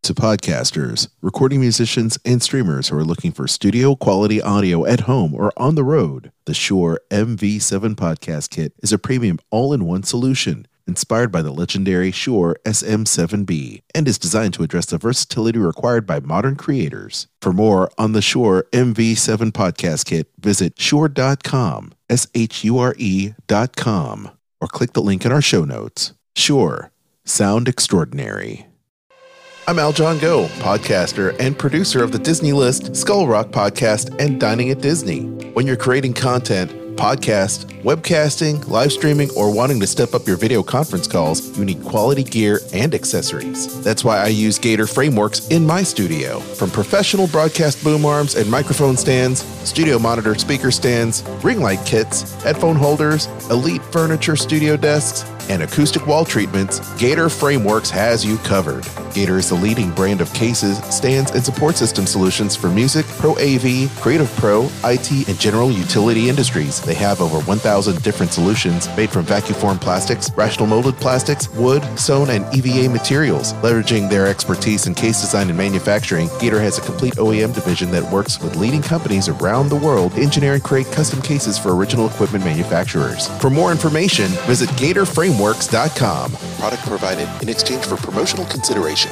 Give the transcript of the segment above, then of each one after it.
To podcasters, recording musicians, and streamers who are looking for studio quality audio at home or on the road, the Shure MV7 Podcast Kit is a premium all-in-one solution inspired by the legendary Shure SM7B and is designed to address the versatility required by modern creators. For more on the Shure MV7 Podcast Kit, visit shure.com, SHURE.com, or click the link in our show notes. Shure, sound extraordinary. I'm Al John Go, podcaster and producer of the Disney List, Skull Rock Podcast, and Dining at Disney. When you're creating content, podcast, webcasting, live streaming, or wanting to step up your video conference calls, you need quality gear and accessories. That's why I use Gator Frameworks in my studio. From professional broadcast boom arms and microphone stands, studio monitor speaker stands, ring light kits, headphone holders, elite furniture studio desks, and acoustic wall treatments, Gator Frameworks has you covered. Gator is the leading brand of cases, stands, and support system solutions for music, Pro AV, Creative Pro, IT, and general utility industries. They have over 1,000 different solutions made from vacuum-formed plastics, rational molded plastics, wood, sewn, and EVA materials. Leveraging their expertise in case design and manufacturing, Gator has a complete OEM division that works with leading companies around the world to engineer and create custom cases for original equipment manufacturers. For more information, visit GatorFrameworks.com. Product provided in exchange for promotional consideration.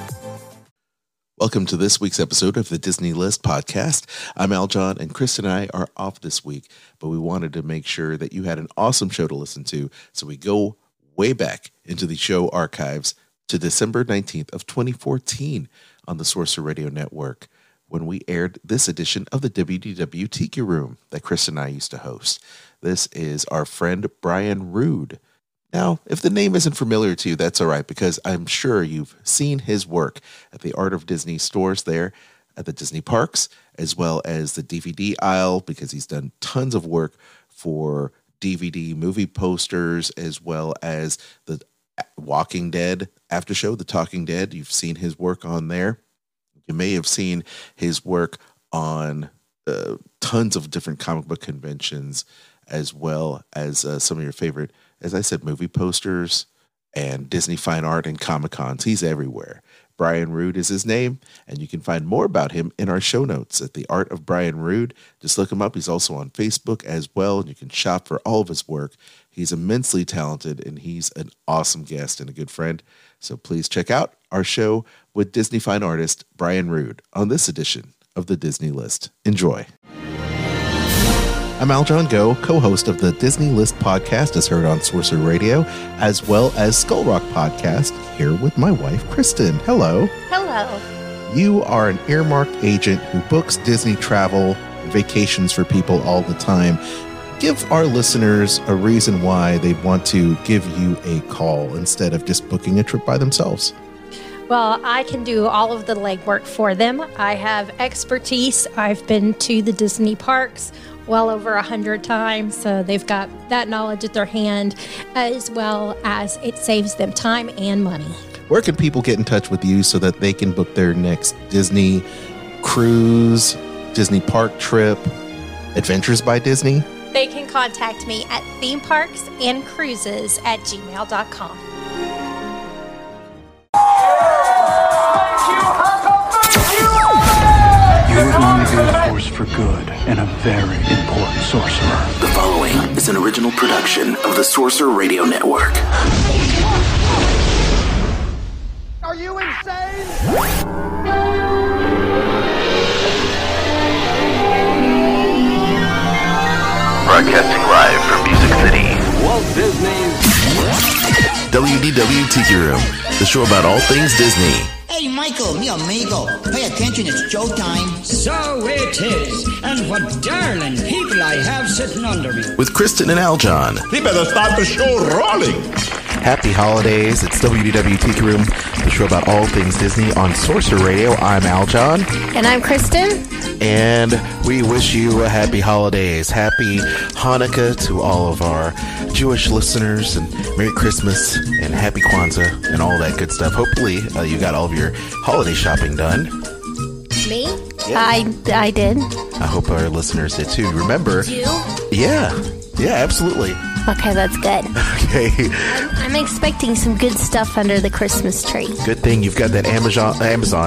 Welcome to this week's episode of the Disney List podcast. I'm Al John, and Chris and I are off this week, but we wanted to make sure that you had an awesome show to listen to, so we go way back into the show archives to December 19th of 2014 on the Sorcerer Radio Network, when we aired this edition of the WDW Tiki Room that Chris and I used to host. This is our friend Brian Rude. Now, if the name isn't familiar to you, that's all right, because I'm sure you've seen his work at the Art of Disney stores there at the Disney parks, as well as the DVD aisle, because he's done tons of work for DVD movie posters, as well as the Walking Dead after show, The Talking Dead. You've seen his work on there. You may have seen his work on tons of different comic book conventions, as well as some of your favorite, as I said, movie posters and Disney Fine Art and Comic-Cons. He's everywhere. Brian Rude is his name, and you can find more about him in our show notes at The Art of Brian Rude. Just look him up. He's also on Facebook as well, and you can shop for all of his work. He's immensely talented, and he's an awesome guest and a good friend. So please check out our show with Disney Fine Artist Brian Rude on this edition of the Disney List. Enjoy. I'm Al John Go, co-host of the Disney List podcast, as heard on Sorcerer Radio, as well as Skull Rock Podcast, here with my wife, Kristen. Hello. Hello. You are an earmarked agent who books Disney travel and vacations for people all the time. Give our listeners a reason why they'd want to give you a call instead of just booking a trip by themselves. Well, I can do all of the legwork for them. I have expertise. I've been to the Disney parks well over 100 times, so they've got that knowledge at their hand, as well as it saves them time and money. Where can people get in touch with you so that they can book their next Disney cruise, Disney park trip, Adventures by Disney? They can contact me at themeparksandcruises@gmail.com. You're going to be a force for good and a very important sorcerer. The following is an original production of the Sorcerer Radio Network. Are you insane? Broadcasting live from Music City. Walt Disney's WDW Tiki Room, the show about all things Disney. Hey, Michael, mi amigo, pay attention, it's showtime. So it is, and what darling people I have sitting under me. With Kristen and Al John. He better start the show rolling. Happy holidays. It's WDW Tiki Room, the show about all things Disney on Sorcerer Radio. I'm Al John. And I'm Kristen. And we wish you a happy holidays. Happy Hanukkah to all of our Jewish listeners, and Merry Christmas and Happy Kwanzaa and all that good stuff. Hopefully you got all of your holiday shopping done. Me? Yeah. I did. I hope our listeners did too. Remember, you? Yeah, absolutely. Okay, that's good. Okay. I'm expecting some good stuff under the Christmas tree. Good thing you've got that Amazon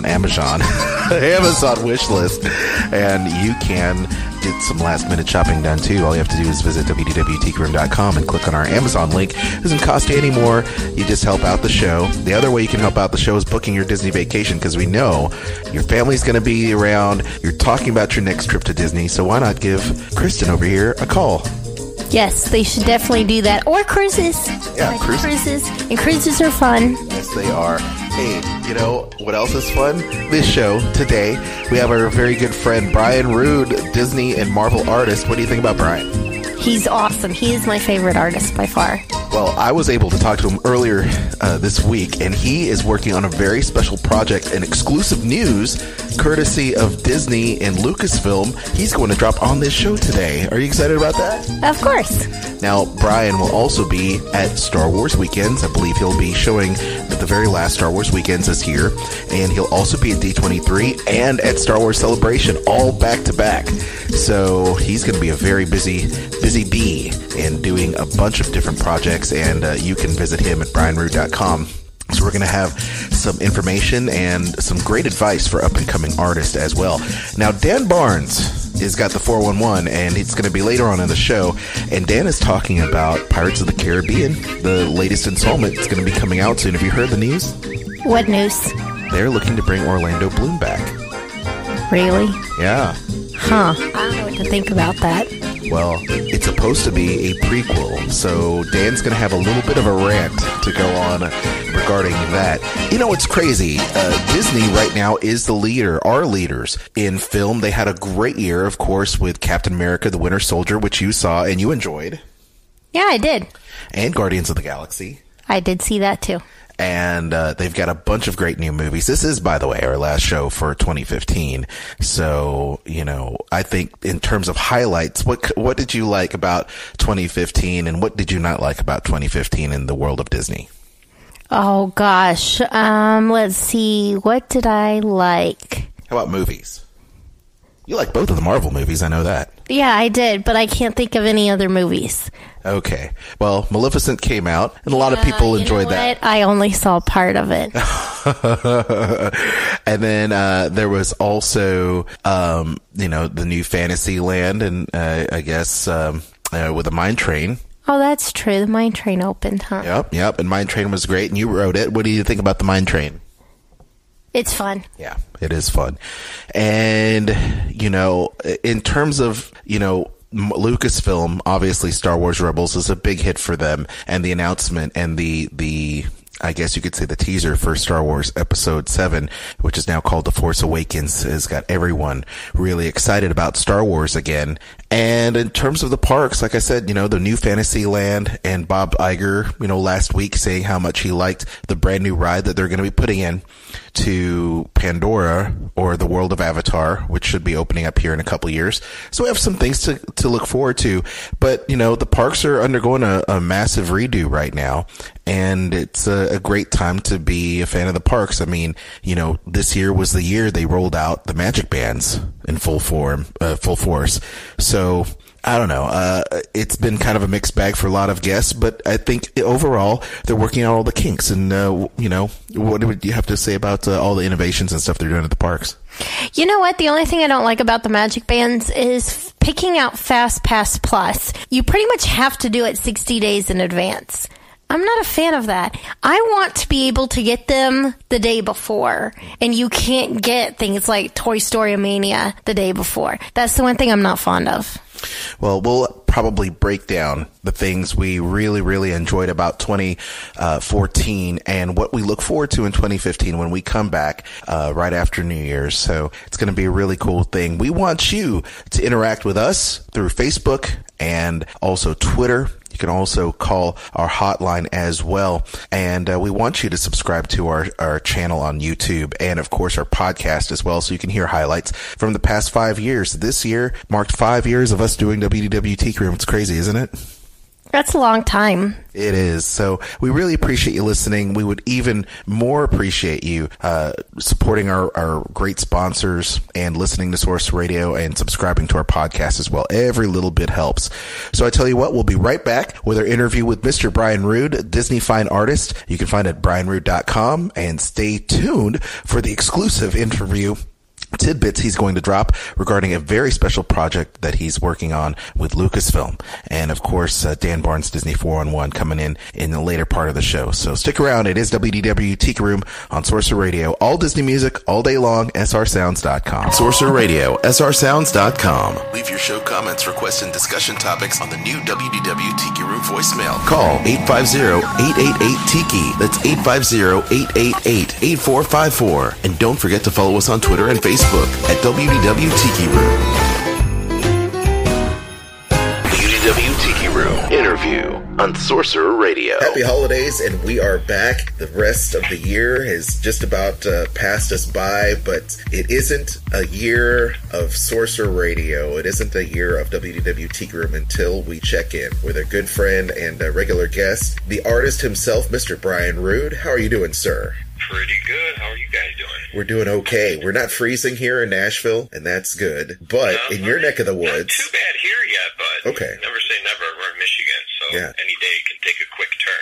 wish list, and you can get some last-minute shopping done, too. All you have to do is visit www.teakroom.com and click on our Amazon link. It doesn't cost you any more. You just help out the show. The other way you can help out the show is booking your Disney vacation, because we know your family's going to be around. You're talking about your next trip to Disney, so why not give Kristen over here a call? Yes, they should definitely do that. Or cruises. Yeah, cruises. And cruises are fun. Yes, they are. Hey, you know what else is fun? This show today, we have our very good friend Brian Rude, Disney and Marvel artist. What do you think about Brian? He's awesome. He is my favorite artist by far. Well, I was able to talk to him earlier this week, and he is working on a very special project and exclusive news courtesy of Disney and Lucasfilm. He's going to drop on this show today. Are you excited about that? Of course. Now, Brian will also be at Star Wars Weekends. I believe he'll be showing at the very last Star Wars Weekends this year, and he'll also be at D23 and at Star Wars Celebration, all back to back. So he's going to be a very busy bee and doing a bunch of different projects, and you can visit him at brianrude.com. So we're going to have some information and some great advice for up-and-coming artists as well. Now, Dan Barnes has got the 411, and it's going to be later on in the show, and Dan is talking about Pirates of the Caribbean. The latest installment is going to be coming out soon. Have you heard the news? What news? They're looking to bring Orlando Bloom back. Really? Yeah. Huh. I don't know what to think about that. Well, it's supposed to be a prequel, so Dan's going to have a little bit of a rant to go on regarding that. You know, it's crazy. Disney right now is the leader, our leaders in film. They had a great year, of course, with Captain America, the Winter Soldier, which you saw and you enjoyed. Yeah, I did. And Guardians of the Galaxy. I did see that, too. And they've got a bunch of great new movies. This is, by the way, our last show for 2015. So, you know, I think in terms of highlights, what did you like about 2015 and what did you not like about 2015 in the world of Disney? Oh, gosh. Let's see. What did I like? How about movies? You like both of the Marvel movies, I know that. Yeah, I did, but I can't think of any other movies. Okay. Well, Maleficent came out, and a lot of people enjoyed that. I only saw part of it. And then there was also, you know, the new Fantasyland, and I guess with the Mine Train. Oh, that's true. The Mine Train opened, huh? Yep. And Mine Train was great, and you wrote it. What do you think about the Mine Train? It's fun. Yeah, it is fun. And, you know, in terms of, you know, Lucasfilm, obviously Star Wars Rebels is a big hit for them, and the announcement and the I guess you could say the teaser for Star Wars Episode 7, which is now called The Force Awakens, has got everyone really excited about Star Wars again. And in terms of the parks, like I said, you know, the new Fantasyland, and Bob Iger, you know, last week saying how much he liked the brand new ride that they're going to be putting in to Pandora, or the world of Avatar, which should be opening up here in a couple of years. So we have some things to look forward to. But, you know, the parks are undergoing a massive redo right now, and it's a great time to be a fan of the parks. I mean, you know, this year was the year they rolled out the Magic Bands in full force. So I don't know. It's been kind of a mixed bag for a lot of guests, but I think overall they're working out all the kinks. And, you know, what would you have to say about all the innovations and stuff they're doing at the parks? You know what? The only thing I don't like about the Magic Bands is picking out Fast Pass Plus. You pretty much have to do it 60 days in advance. I'm not a fan of that. I want to be able to get them the day before, and you can't get things like Toy Story Mania the day before. That's the one thing I'm not fond of. Well, we'll probably break down the things we really, really enjoyed about 2014 and what we look forward to in 2015 when we come back right after New Year's. So it's going to be a really cool thing. We want you to interact with us through Facebook and also Twitter. You can also call our hotline as well. And we want you to subscribe to our channel on YouTube and, of course, our podcast as well, so you can hear highlights from the past 5 years. This year marked 5 years of us doing WDW Teak Room. It's crazy, isn't it? That's a long time. It is. So we really appreciate you listening. We would even more appreciate you supporting our great sponsors and listening to Source Radio and subscribing to our podcast as well. Every little bit helps. So I tell you what, we'll be right back with our interview with Mr. Brian Rude, Disney Fine Artist. You can find it at brianrude.com, and stay tuned for the exclusive interview tidbits he's going to drop regarding a very special project that he's working on with Lucasfilm. And of course, Dan Barnes, Disney 411 coming in the later part of the show. So stick around. It is WDW Tiki Room on Sorcerer Radio. All Disney music, all day long, srsounds.com. Sorcerer Radio, srsounds.com. Leave your show comments, requests, and discussion topics on the new WDW Tiki Room voicemail. Call 850-888-TIKI. That's 850-888-8454. And don't forget to follow us on Twitter and Facebook at WDW Tiki Room. WDW Tiki Room interview on Sorcerer Radio. Happy holidays, and we are back. The rest of the year has just about passed us by, but it isn't a year of Sorcerer Radio. It isn't a year of WDW Tiki Room until we check in with a good friend and a regular guest, the artist himself, Mr. Brian Rude. How are you doing, sir? Pretty good. How are you guys doing? We're doing okay. We're not freezing here in Nashville, and that's good. But in your neck of the woods... Not too bad here yet, but okay. Never say never. We're in Michigan, so any day can take a quick turn.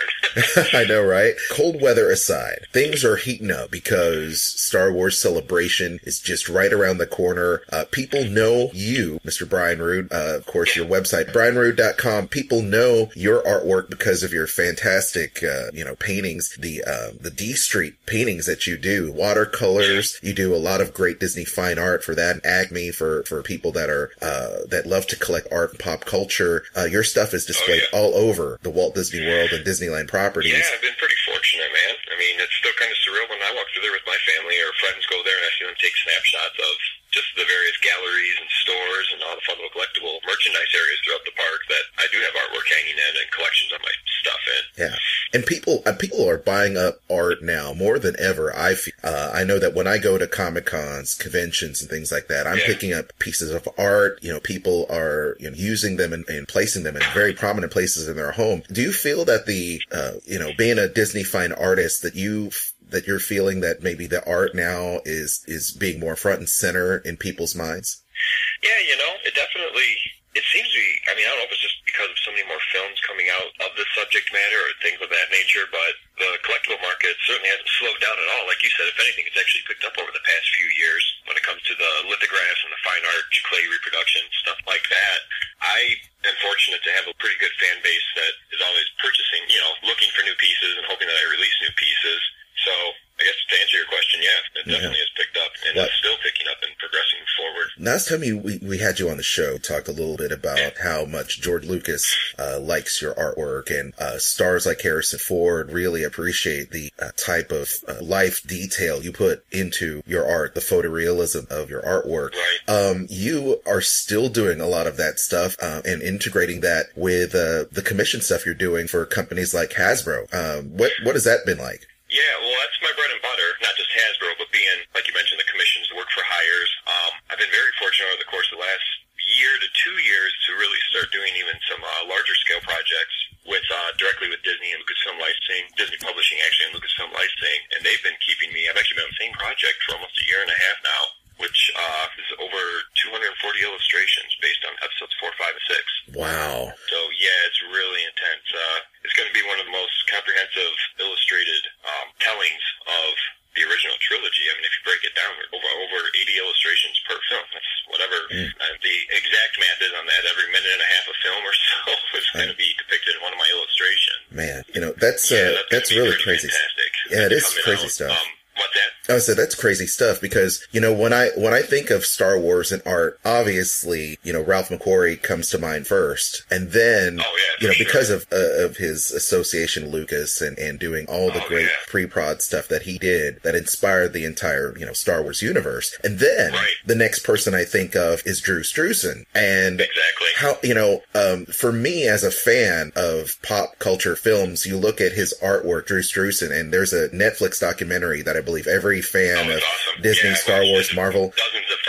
I know, right? Cold weather aside, things are heating up because Star Wars Celebration is just right around the corner. People know you, Mr. Brian Rude. Of course, your website, brianrude.com. People know your artwork because of your fantastic, paintings, the D Street paintings that you do, watercolors. You do a lot of great Disney fine art for that. Acme for people that are that love to collect art and pop culture. Your stuff is displayed all over the Walt Disney World and Disneyland properties. Yeah, I've been pretty fortunate, man. I mean, it's still kind of surreal when I walk through there with my family or friends go there and I see them take snapshots of just the various galleries and stores and all the fun little collectible merchandise areas throughout the park that I do have artwork hanging in and collections of my stuff in. Yeah, and people are buying up art now more than ever. I know that when I go to Comic-Cons, conventions, and things like that, I'm picking up pieces of art. People are using them and placing them in very prominent places in their home. Do you feel that the being a Disney fine artist that you're feeling that maybe the art now is being more front and center in people's minds? Yeah, it definitely, it seems to be, I don't know if it's just because of so many more films coming out of the subject matter or things of that nature, but the collectible market certainly hasn't slowed down at all. Like you said, if anything, it's actually picked up over the past few years when it comes to the lithographs and the fine art, clay reproduction, stuff like that. I am fortunate to have a pretty good fan base that is always purchasing, looking for new pieces and hoping that I release new pieces. So I guess to answer your question, it definitely has picked up and it's still picking up and progressing forward. Last time we had you on the show, talked a little bit about how much George Lucas likes your artwork, and stars like Harrison Ford really appreciate the type of life detail you put into your art, the photorealism of your artwork. Right. You are still doing a lot of that stuff and integrating that with the commission stuff you're doing for companies like Hasbro. What has that been like? Yeah, well, that's my bread and butter, not just Hasbro, but being, like you mentioned, the commissions, the work for hires. I've been very fortunate over the course of the last year to 2 years to really start doing even some larger scale projects with directly with Disney and Lucasfilm Licensing, Disney Publishing actually, and Lucasfilm Licensing, and they've been keeping me, I've actually been on the same project for almost a year and a half now, which is over 240 illustrations based on episodes 4, 5, and 6. Wow. So, it's really intense. It's going to be one of the most comprehensive illustrated tellings of the original trilogy. I mean, if you break it down, over 80 illustrations per film. That's whatever the exact math is on that. Every minute and a half of film or so is going to be depicted in one of my illustrations. Man, that's really crazy. Fantastic. Yeah, it is crazy stuff. What's that? So that's crazy stuff because, when I think of Star Wars and art, obviously, Ralph McQuarrie comes to mind first. And then, because of his association with Lucas and doing all the great pre-prod stuff that he did that inspired the entire, Star Wars universe. And then the next person I think of is Drew Struzan. And how, for me as a fan of pop culture films, you look at his artwork, Drew Struzan, and there's a Netflix documentary that I believe every fan of Disney, Star Wars, Marvel. Dozens of times already.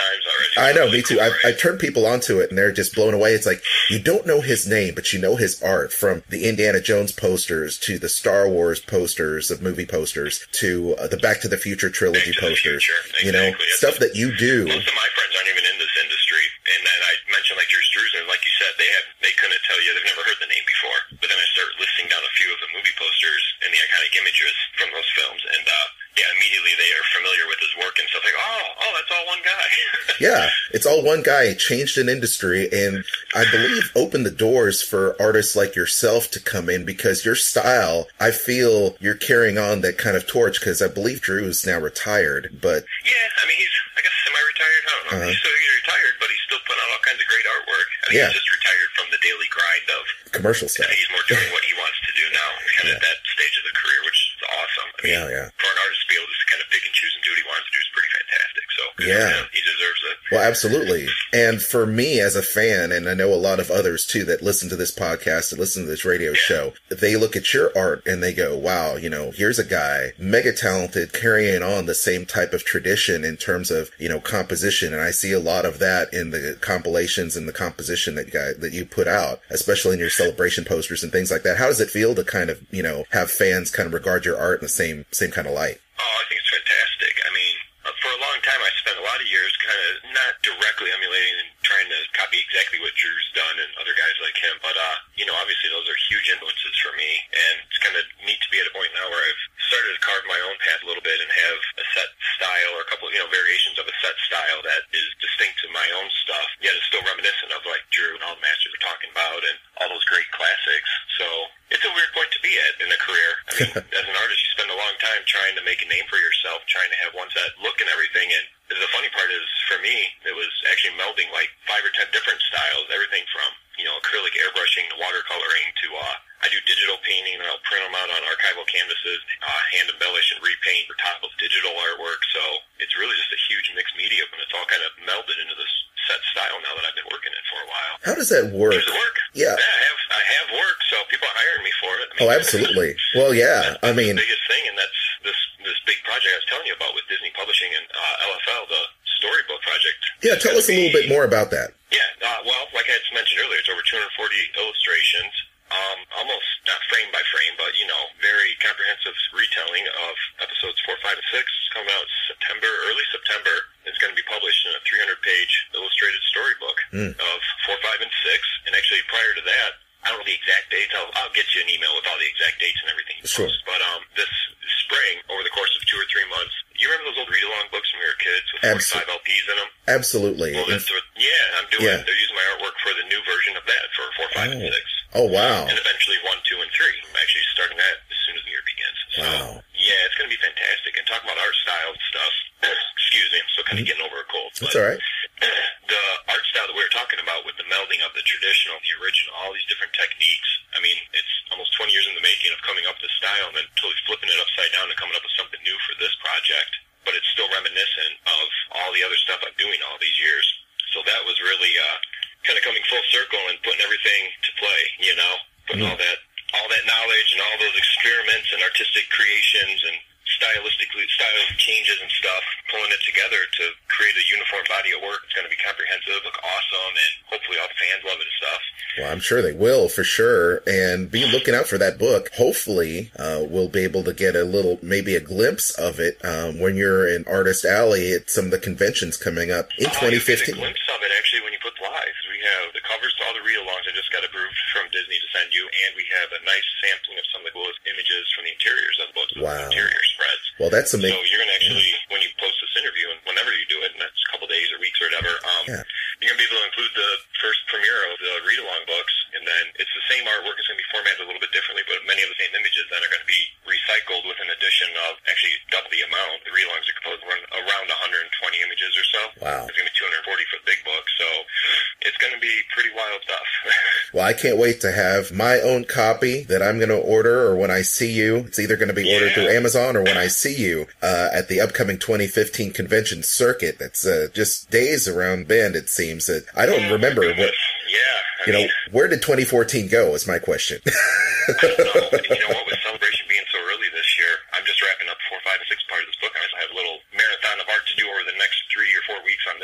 I know, me too. I turn people onto it and they're just blown away. It's like, you don't know his name, but you know his art, from the Indiana Jones posters to the Star Wars posters of movie posters to the Back to the Future trilogy posters. Exactly. You know, stuff that you do. Most of my friends aren't even in this industry. And then I mentioned like Drew Struzan, like you said, they couldn't tell you, they've never heard the name before. But then I started listing down a few of the movie posters and the iconic images from those films, and immediately they are familiar with his work and stuff like, oh, that's all one guy. Yeah, it's all one guy. Changed an industry, and I believe opened the doors for artists like yourself to come in, because your style, I feel you're carrying on that kind of torch, because I believe Drew is now retired, but... Yeah, I mean, he's, I guess, semi-retired, I don't know. He's retired, but he's still putting out all kinds of great artwork. I think he's just retired from the daily grind of commercial stuff. He's more doing what he wants to do now, kind of at that stage of the career, which is awesome. I mean, for an artist to be able to kind of pick and choose and do what he wants to do is pretty fantastic. So, he deserves it. Well, absolutely. And for me as a fan, and I know a lot of others too that listen to this podcast and listen to this radio show, they look at your art and they go, wow, you know, here's a guy mega talented, carrying on the same type of tradition in terms of, you know, composition. And I see a lot of that in the compilations and the composition that you put out, especially in your celebration posters and things like that. How does it feel to kind of, you know, have fans kind of regard your art in the same kind of light? Oh, I think it's fantastic. I mean, for a long time, I spent a lot of years kind of not directly emulating and trying to copy exactly what Drew's done and other guys like him. But, you know, obviously those are huge influences for me. And it's kind of neat to be at a point now where I've started to carve my own path a little bit and have a set style or a couple, you know, variations of a set style that is distinct to my own stuff, yet it's still reminiscent of like Drew and all the masters are talking about and all those great classics. So it's a weird point to be at in a career. I mean, as an artist, you spend a long time trying to make a name for yourself, trying to have one set look and everything. And the funny part is, for me, it was actually melding like 5 or 10 different styles, everything from, you know, acrylic airbrushing to watercoloring to, I do digital painting, and I'll print them out on archival canvases, hand embellish and repaint for top of digital artwork. So it's really just a huge mixed medium, and it's all kind of melded into this set style now that I've been working in for a while. How does that work? Does it work? Yeah. I have work, so people are hiring me for it. I mean, absolutely. Well, yeah. I mean, the biggest thing, and that's this big project I was telling you about with Disney Publishing and LFL, the storybook project. Yeah, tell us a little bit more about that. Yeah, well, like I had mentioned earlier, it's over 240 illustrations. Almost not frame by frame, but, you know, very comprehensive retelling of episodes 4, 5, and 6. It's coming out early September. It's going to be published in a 300-page illustrated storybook of 4, 5, and 6. And actually, prior to that, I don't know the exact dates. I'll get you an email with all the exact dates and everything. Sure. But this spring, over the course of 2 or 3 months, you remember those old read-along books when we were kids with 45 LPs in them? Absolutely. Well, I'm doing it. They're using my artwork for the new version of that for 4, 5, and 6. Oh, wow. And eventually 1, 2, and 3. I'm actually starting that as soon as the year begins. So, yeah, it's going to be fantastic. And talking about art style and stuff, excuse me, I'm still kind of getting over a cold. That's all right. The art style that we were talking about with the melding of the traditional, the original, all these different techniques, I mean, it's almost 20 years in the making of coming up with this style and then totally flipping it upside down and coming up with something new for this project. But it's still reminiscent of all the other stuff I'm doing all these years. So that was really kind of coming full circle and putting everything to play, you know, putting all that knowledge and all those experiments and artistic creations and style changes and stuff, pulling it together to create a uniform body of work. It's going to be comprehensive, look awesome, and hopefully all the fans love it and stuff. Well, I'm sure they will, for sure. And be looking out for that book. Hopefully, we'll be able to get maybe a glimpse of it when you're in Artist Alley at some of the conventions coming up in 2015. You'll get a glimpse of it, actually, when you put live. We have the covers to all the read-alongs I just got approved from Disney to send you, and we have a nice sampling of some of the coolest images from the interiors of the books, the interior spreads. Well, that's amazing. So you're going to actually, when you post this interview, and whenever you do it, and that's a couple days or weeks or whatever, you're going to be able to include the first premiere of the read-along books, and then it's the same artwork. It's going to be formatted a little bit differently, but many of the same images then are going to be recycled with an addition of actually double the amount. The read-alongs are composed around 120 images or so. Wow. It's going to be 240 for the big book, so it's going to be pretty wild stuff. Well, I can't wait to have my own copy that I'm going to order, or when I see you. It's either going to be ordered through Amazon, or when I see you at the upcoming 2015 convention circuit. That's just days around Bend, it seems. I don't remember what... Yeah. Where did 2014 go is my question. I don't know. You know what, with Celebration being so early this year, I'm just wrapping up 4, 5, and 6 part of this book. I have a little marathon of art to do over the next 3 or 4 weeks on this.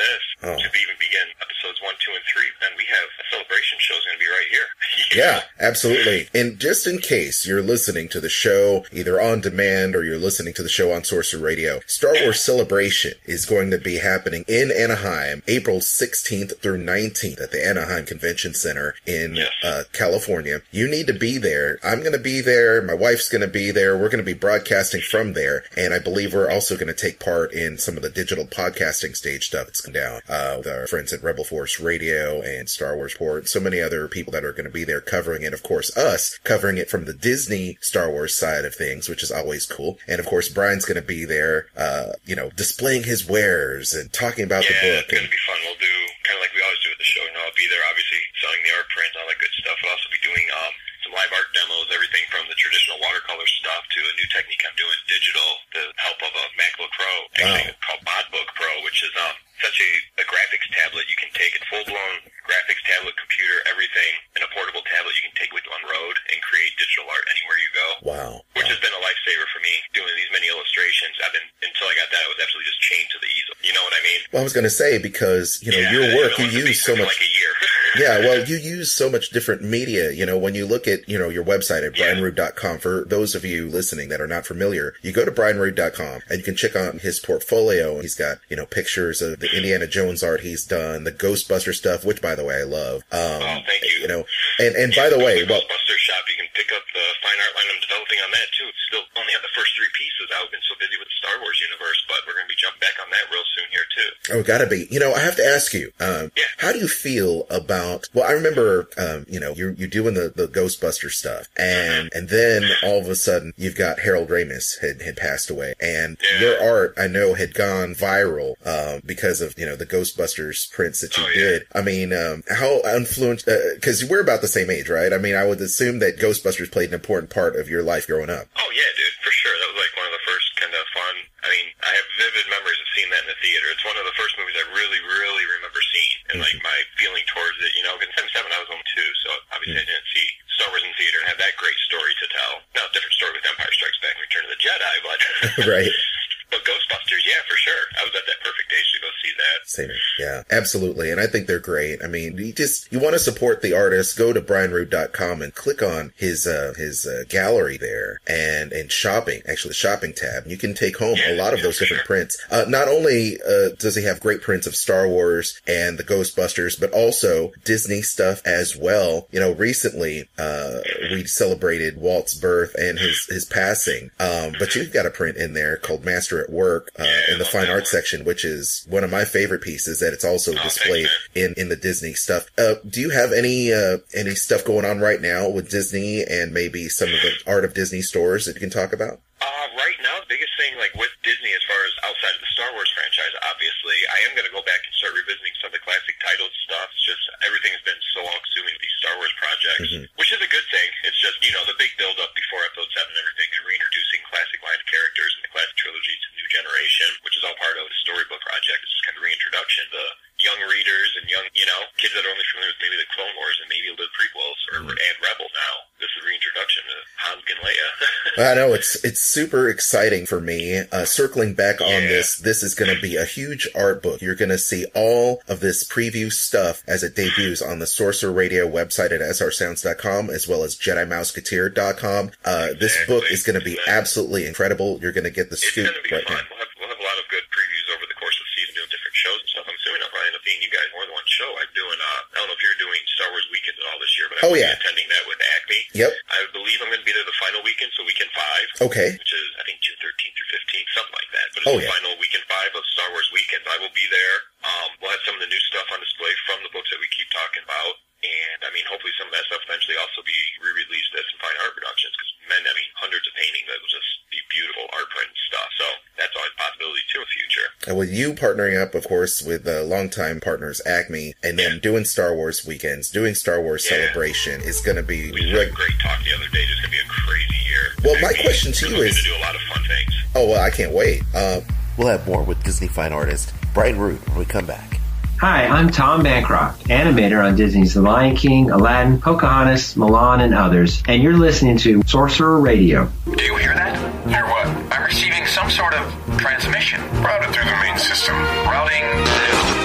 to even begin episodes 1, 2, and 3, then we have a celebration show is going to be right here. Yeah, absolutely. And just in case you're listening to the show either on demand or you're listening to the show on Sorcerer Radio, Star Wars Celebration is going to be happening in Anaheim, April 16th through 19th at the Anaheim Convention Center in California. You need to be there. I'm going to be there. My wife's going to be there. We're going to be broadcasting from there. And I believe we're also going to take part in some of the digital podcasting stage stuff that's going down with our friends at Rebel Force Radio and Star Wars Port. So many other people that are going to be there covering it. Of course, us covering it from the Disney Star Wars side of things, which is always cool. And of course, Brian's going to be there, displaying his wares and talking about the book. It's going to be fun. We'll do kind of like we always do at the show. I'll be there, obviously, selling the art prints, all that good stuff. I'll also be doing some live art demos, everything from the traditional watercolor stuff to a new technique I'm doing digital, the help of a MacBook Pro, actually called ModBook Pro, which is essentially a graphics tablet. You can take a full-blown graphics tablet, computer, everything, and a portable tablet you can take with you on road and create digital art anywhere you go. Wow. Which has been a lifesaver for me, doing these many illustrations. Until I got that, I was absolutely just chained to the easel. You know what I mean? Well, I was going to say, because, your work, you use so much. Like a year. Yeah, well, you use so much different media. When you look at, your website at brianrude.com, for those of you listening that are not familiar, you go to brianrude.com and you can check out his portfolio. He's got, pictures of the Indiana Jones art he's done, the Ghostbuster stuff, which, by the way, I love. Thank you. And by the way, Ghostbuster shop, you can pick up the fine art line I'm developing on that, too. It's still only have the first 3 pieces. I've been so busy with the Star Wars universe, but we're going to be jumping back on that real soon here, too. Oh, gotta be. I have to ask you, how do you feel about, well, I remember, you're doing the Ghostbuster stuff, and then all of a sudden you've got Harold Ramis had passed away, and your art, I know, had gone viral, because of, the Ghostbusters prints that you did. I mean, how influenced, cause we're about the same age, right? I mean, I would assume that Ghostbusters played an important part of your life growing up. Oh yeah, dude, for sure. That was like one of the first kind of fun, I mean, I have vivid memories of seeing that in the theater. It's one of the first movies I really, really remember seeing, and like my feeling towards it, because in 77 I was home too, so obviously I didn't see Star Wars in theater and have that great story to tell. Now, different story with Empire Strikes Back and Return of the Jedi, but right. But Ghostbusters, yeah, for sure. I was at that perfect age to go see that. Same, yeah, absolutely. And I think they're great. I mean, you want to support the artist, go to brianrude.com and click on his gallery there and shopping, actually the shopping tab. You can take home a lot of those different prints. Not only does he have great prints of Star Wars and the Ghostbusters, but also Disney stuff as well. Recently, we celebrated Walt's birth and his passing. But you've got a print in there called Master at Work in the fine art section, which is one of my favorite pieces that it's also displayed in the Disney stuff. Do you have any stuff going on right now with Disney and maybe some of the Art of Disney stores that you can talk about? Right now, the biggest thing, like with Disney, as far as outside of the Star Wars franchise, obviously, I am going to go back and start revisiting some of the classic titles stuff. It's just everything has been so all-consuming with these Star Wars projects, which is a good thing. It's just, the big build-up before Episode 7 and everything, and reintroducing classic line of characters in the classic trilogy to new generation, which is all part of the storybook project. It's just kind of reintroduction to young readers and young, kids that are only familiar with maybe the Clone Wars and maybe a little prequels and Rebel now. This is reintroduction to Han and Leia. I know, it's super exciting for me. Circling back on this is going to be a huge art book. You're going to see all of this preview stuff as it debuts on the Sorcerer Radio website at srsounds.com as well as JediMouseketeer.com. This book is going to be absolutely incredible. You're going to get the scoop right now. We'll have a lot of good previews over the course of the season doing different shows and stuff. I'm assuming I'll probably end up seeing you guys more than one show. I'm doing, I don't know if you're doing Star Wars Weekend at all this year, but I'm attending that with Acme. Yep. I believe I'm going to be there the final weekend, so weekend 5. Okay. Which is, I think, June 13th through 15th, something like that. But it's the final weekend 5 of Star Wars Weekend. I will be there. We'll have some of the new stuff on display from the books that we keep talking about. And, I mean, hopefully some of that stuff eventually also be re-released as some fine art productions. Because, hundreds of paintings that was just the beautiful art print stuff. So that's always a possibility, too, in the future. And with you partnering up, of course, with longtime partners Acme, and then doing Star Wars weekends, doing Star Wars Celebration is going to be... We just had a great talk the other day. It's going to be a crazy year. Well, my question to you is... We're going to do a lot of fun things. Oh, well, I can't wait. We'll have more with Disney fine artist Brian Rude when we come back. Hi, I'm Tom Bancroft, animator on Disney's The Lion King, Aladdin, Pocahontas, Mulan, and others, and you're listening to Sorcerer Radio. Do you hear that? Hear what? I'm receiving some sort of transmission. Routed through the main system. Routing.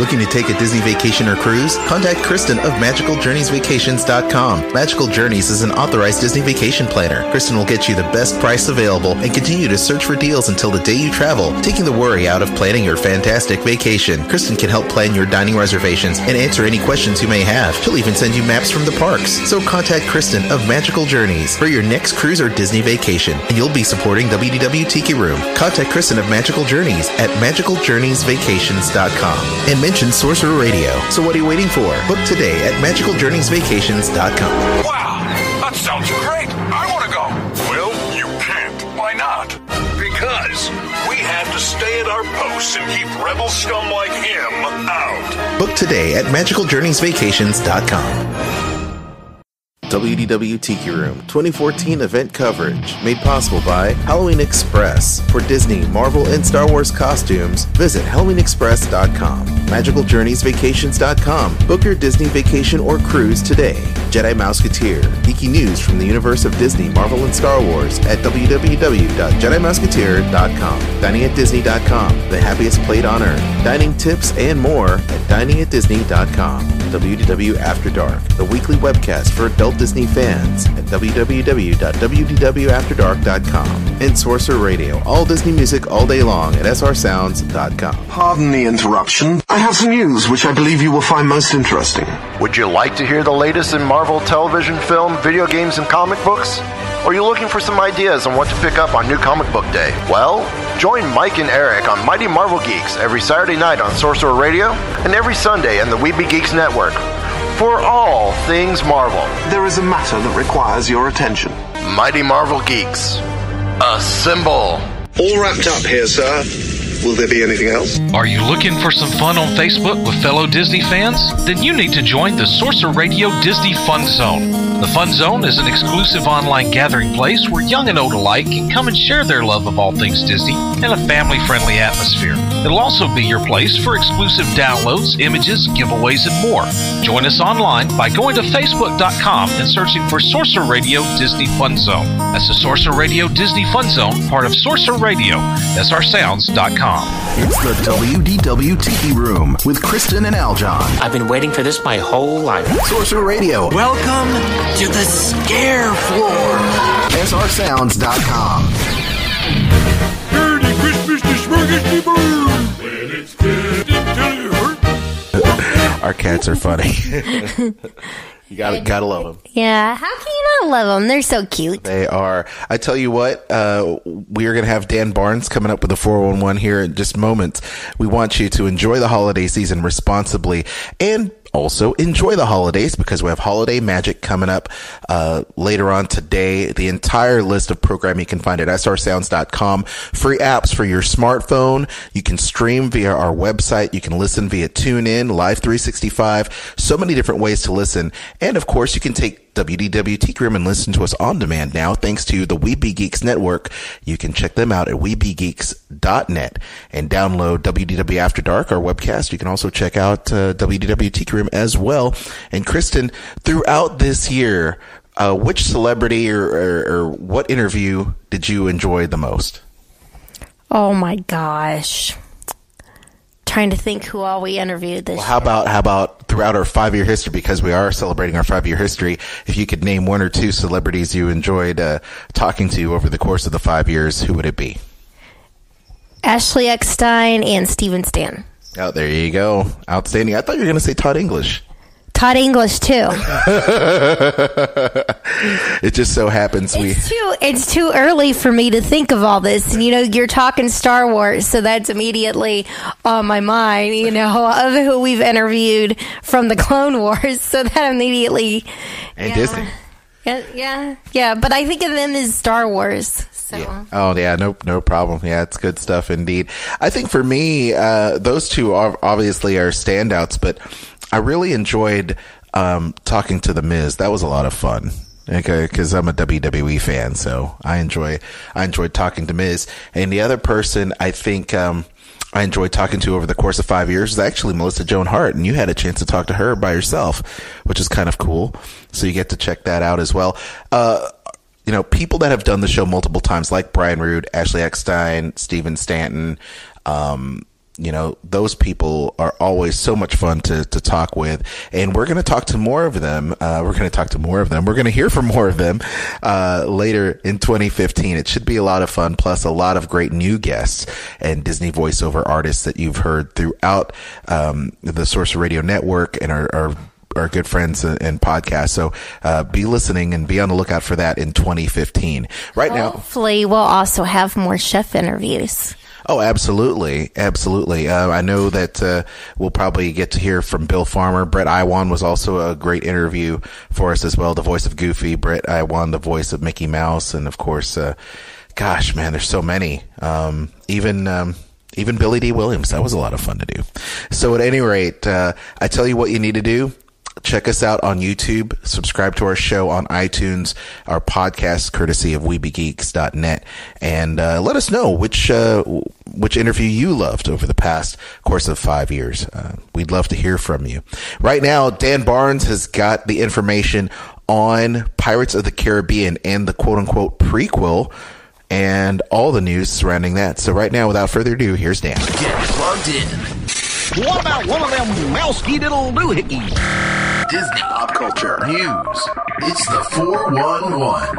Looking to take a Disney vacation or cruise? Contact Kristen of MagicalJourneysVacations.com. Magical Journeys is an authorized Disney vacation planner. Kristen will get you the best price available and continue to search for deals until the day you travel, taking the worry out of planning your fantastic vacation. Kristen can help plan your dining reservations and answer any questions you may have. She'll even send you maps from the parks. So contact Kristen of Magical Journeys for your next cruise or Disney vacation, and you'll be supporting WDW Tiki Room. Contact Kristen of Magical Journeys at MagicalJourneysVacations.com and mention Sorcerer Radio. So what are you waiting for? Book today at MagicalJourneysVacations.com. Wow, that sounds great. I want to go. Well, you can't. Why not? Because we have to stay at our posts and keep rebel scum like him out. Book today at MagicalJourneysVacations.com. WDW Tiki Room 2014 event coverage made possible by Halloween Express. For Disney, Marvel, and Star Wars costumes, visit HalloweenExpress.com. MagicalJourneysVacations.com. Book your Disney vacation or cruise today. Jedi Mouseketeer. Geeky news from the universe of Disney, Marvel, and Star Wars at www.JediMouseketeer.com. DiningAtDisney.com. The happiest plate on earth. Dining tips and more at DiningAtDisney.com. WDW After Dark. The weekly webcast for adult Disney fans at www.wdwafterdark.com. And Sorcerer Radio. All Disney music all day long at srsounds.com. Pardon the interruption. I have some news which I believe you will find most interesting. Would you like to hear the latest in Marvel television, film, video games, and comic books? Or are you looking for some ideas on what to pick up on New Comic Book Day? Well, join Mike and Eric on Mighty Marvel Geeks every Saturday night on Sorcerer Radio and every Sunday on the Weeby Geeks Network for all things Marvel. There is a matter that requires your attention. Mighty Marvel Geeks. Assemble. All wrapped up here, sir. Will there be anything else? Are you looking for some fun on Facebook with fellow Disney fans? Then you need to join the Sorcerer Radio Disney Fun Zone. The Fun Zone is an exclusive online gathering place where young and old alike can come and share their love of all things Disney in a family-friendly atmosphere. It'll also be your place for exclusive downloads, images, giveaways, and more. Join us online by going to Facebook.com and searching for Sorcerer Radio Disney Fun Zone. That's the Sorcerer Radio Disney Fun Zone, part of Sorcerer Radio, srsounds.com. It's the WDW Tiki Room with Kristen and Aljon. I've been waiting for this my whole life. Sorcerer Radio. Welcome to the scare floor. srsounds.com. Merry Christmas to Smorgasbord. When it's good, until you hurt. Our cats are funny. You gotta love them. Yeah, how can you not love them? They're so cute. They are. I tell you what, we are going to have Dan Barnes coming up with a 411 here in just moments. We want you to enjoy the holiday season responsibly and also enjoy the holidays because we have Holiday Magic coming up later on today. The entire list of programming you can find at srsounds.com. Free apps for your smartphone. You can stream via our website. You can listen via TuneIn, Live 365. So many different ways to listen. And of course, you can take WDW Tiki Room and listen to us on demand now thanks to the Weeby Geeks Network. You can check them out at weebygeeks.net and download WDW After Dark, our webcast. You can also check out WDW Tiki Room as well. And Kristen, throughout this year, which celebrity or what interview did you enjoy the most? Oh my gosh. Trying to think who all we interviewed this year. How about throughout our 5-year history, because we are celebrating our 5-year history, if you could name one or two celebrities you enjoyed talking to over the course of the 5 years, who would it be? Ashley Eckstein and Steven Stan. Oh, there you go. Outstanding. I thought you were going to say Todd English. Todd English too. It just so happens it's too early for me to think of all this. And, you're talking Star Wars, so that's immediately on my mind, of who we've interviewed from the Clone Wars. So that immediately. And Disney. Yeah. But I think of them as Star Wars. So. Yeah. Oh, yeah. No problem. Yeah, it's good stuff indeed. I think for me, those two obviously are standouts, but I really enjoyed talking to The Miz. That was a lot of fun. Okay, because I'm a WWE fan, so I enjoyed talking to Miz. And the other person I think I enjoyed talking to over the course of 5 years is actually Melissa Joan Hart, and you had a chance to talk to her by yourself, which is kind of cool. So you get to check that out as well. People that have done the show multiple times, like Brian Roode, Ashley Eckstein, Steven Stanton, those people are always so much fun to talk with, and we're going to talk to more of them. We're going to hear from more of them later in 2015. It should be a lot of fun, plus a lot of great new guests and Disney voiceover artists that you've heard throughout the Sorcerer Radio Network and our good friends and podcasts. So be listening and be on the lookout for that in 2015. Right now, hopefully we'll also have more chef interviews. Oh, absolutely. Absolutely. I know that we'll probably get to hear from Bill Farmer. Brett Iwan was also a great interview for us as well. The voice of Goofy, Brett Iwan, the voice of Mickey Mouse. And of course, gosh, man, there's so many. Even Billy D. Williams. That was a lot of fun to do. So at any rate, I tell you what you need to do. Check us out on YouTube. Subscribe to our show on iTunes, our podcast courtesy of WeBeGeeks.net, and let us know which interview you loved over the past course of 5 years. We'd love to hear from you. Right now, Dan Barnes has got the information on Pirates of the Caribbean and the quote-unquote prequel and all the news surrounding that. So right now, without further ado, here's Dan. Get plugged in. What about one of them mousey little doohickeys? Disney pop culture news. It's the 411.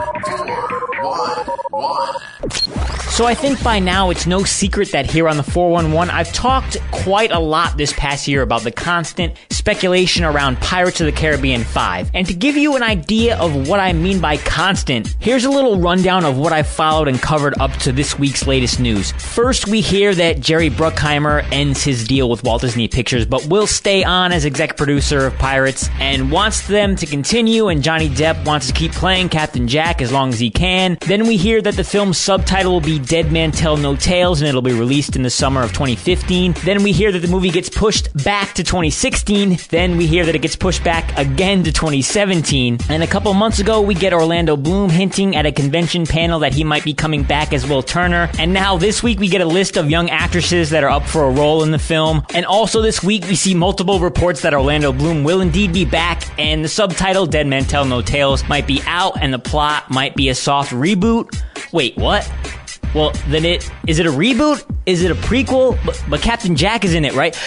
411. So I think by now it's no secret that here on the 411, I've talked quite a lot this past year about the constant speculation around Pirates of the Caribbean 5. And to give you an idea of what I mean by constant, here's a little rundown of what I've followed and covered up to this week's latest news. First, we hear that Jerry Bruckheimer ends his deal with Walt Disney Pictures, but will stay on as exec producer of Pirates and wants them to continue, and Johnny Depp wants to keep playing Captain Jack as long as he can. Then we hear that the film's subtitle will be Dead Man Tell No Tales, and it'll be released in the summer of 2015. Then we hear that the movie gets pushed back to 2016. Then we hear that it gets pushed back again to 2017. And a couple months ago, we get Orlando Bloom hinting at a convention panel that he might be coming back as Will Turner. And now this week, we get a list of young actresses that are up for a role in the film. And also this week, we see multiple reports that Orlando Bloom will indeed be back, and the subtitle, Dead Man Tell No Tales, might be out, and the plot might be a soft reboot. Wait, what? Well, then is it a reboot? Is it a prequel? But Captain Jack is in it, right?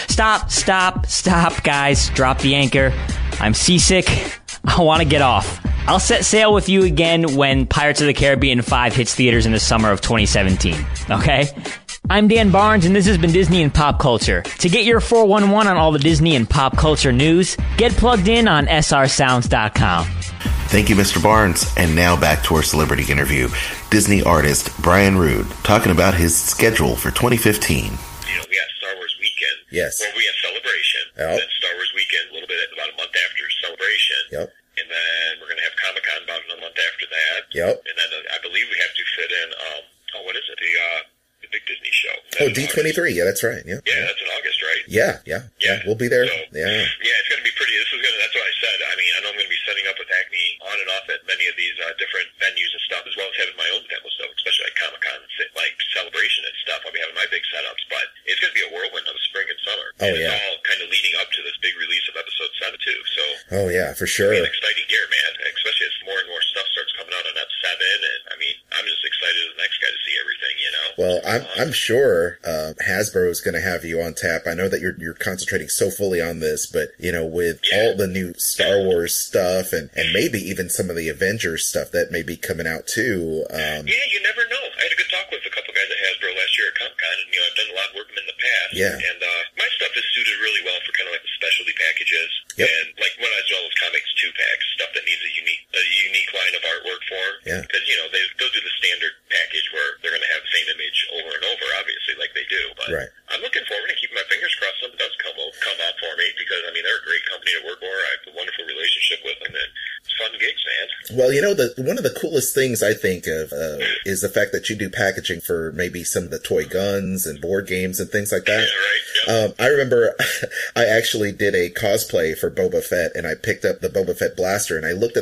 Stop, guys. Drop the anchor. I'm seasick. I want to get off. I'll set sail with you again when Pirates of the Caribbean 5 hits theaters in the summer of 2017. Okay? I'm Dan Barnes, and this has been Disney and Pop Culture. To get your 411 on all the Disney and pop culture news, get plugged in on srsounds.com. Thank you, Mr. Barnes. And now back to our celebrity interview. Disney artist Brian Rood talking about his schedule for 2015. We got Star Wars Weekend. Yes. Well, we have Celebration. Yep. Then Star Wars Weekend, a little bit, about a month after Celebration. Yep. And then we're going to have Comic-Con about a month after that. Yep. And then I believe we have to fit in, what is it? The big Disney show. Oh, D23. Yeah, that's right. Yeah. Yeah, that's in August, right? Yeah. We'll be there. So, yeah, it's going to be pretty. That's what I said. I mean, I know I'm going to be setting up with Acme on and off at many of these different venues and stuff, as well as having my own demo stuff, especially like Comic-Con, like Celebration and stuff. I'll be having my big setups, but it's going to be a whirlwind of spring and summer. Oh, and yeah. It's all kind of leading up to this big release of Episode 7, too. So, oh, yeah, for sure. It's an exciting year, man, especially as more and more stuff starts coming out on Ep 7. And, I mean, I'm just excited as the next guy to see everything, you know? Well, I'm sure Hasbro is going to have you on tap. I know that you're concentrating so fully on this, but, with all the new Star Wars stuff and maybe even some of the Avengers stuff that may be coming out, too. Yeah, you never know. I had a good talk with a couple guys at Hasbro last year at Comic-Con, and, I've done a lot of work with them in the past. Yeah. And my stuff is suited really well for kind of like the specialty packages. Yep. And like when I do all those comics 2-packs, stuff that needs a unique line of artwork for them. Yeah. Because, they'll do the standard package where they're going to have the same image over and over, obviously, like they do. But right. I'm looking forward to keeping my fingers crossed something does come up for me, because, I mean, they're a great company to work for. I have a wonderful relationship with them, and it's fun gigs, man. Well, one of the coolest things I think of is the fact that you do packaging for maybe some of the toy guns and board games and things like that. Yeah, right. Yep. I remember I actually did a cosplay for Boba Fett, and I picked up the Boba Fett blaster, and I looked at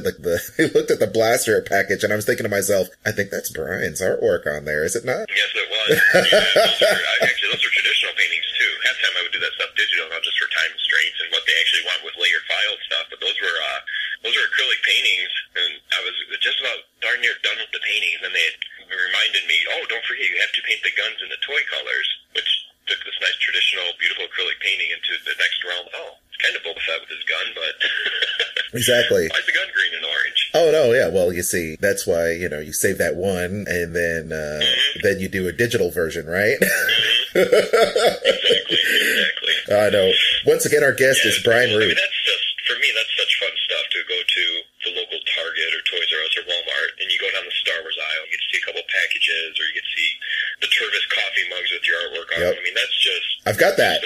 the blaster package, and I was thinking to myself, I think that's Brian's artwork on there, is it not? Yes, it was. Yeah, those are traditional paintings too. Half the time I would do that stuff digital, not just for time constraints and what they actually want with layered file stuff. But those were acrylic paintings, and I was just about darn near done with the paintings, and they had reminded me, oh, don't forget, you have to paint the guns in the toy colors, which took this nice traditional acrylic painting into the next realm. Oh, it's kind of Boba Fett with his gun, but exactly. Why is the gun green and orange? Oh no, yeah. Well, you see, that's why you save that one, and then then you do a digital version, right? Exactly. I know. Once again, our guest is Brian Rood. I mean, that's just, for me, that's such fun stuff to go to the local Target or Toys R Us or Walmart, and you go down the Star Wars aisle, you get to see a couple packages, or you get to see the Tervis coffee mugs with your artwork on them. I mean, that's just... I've got that.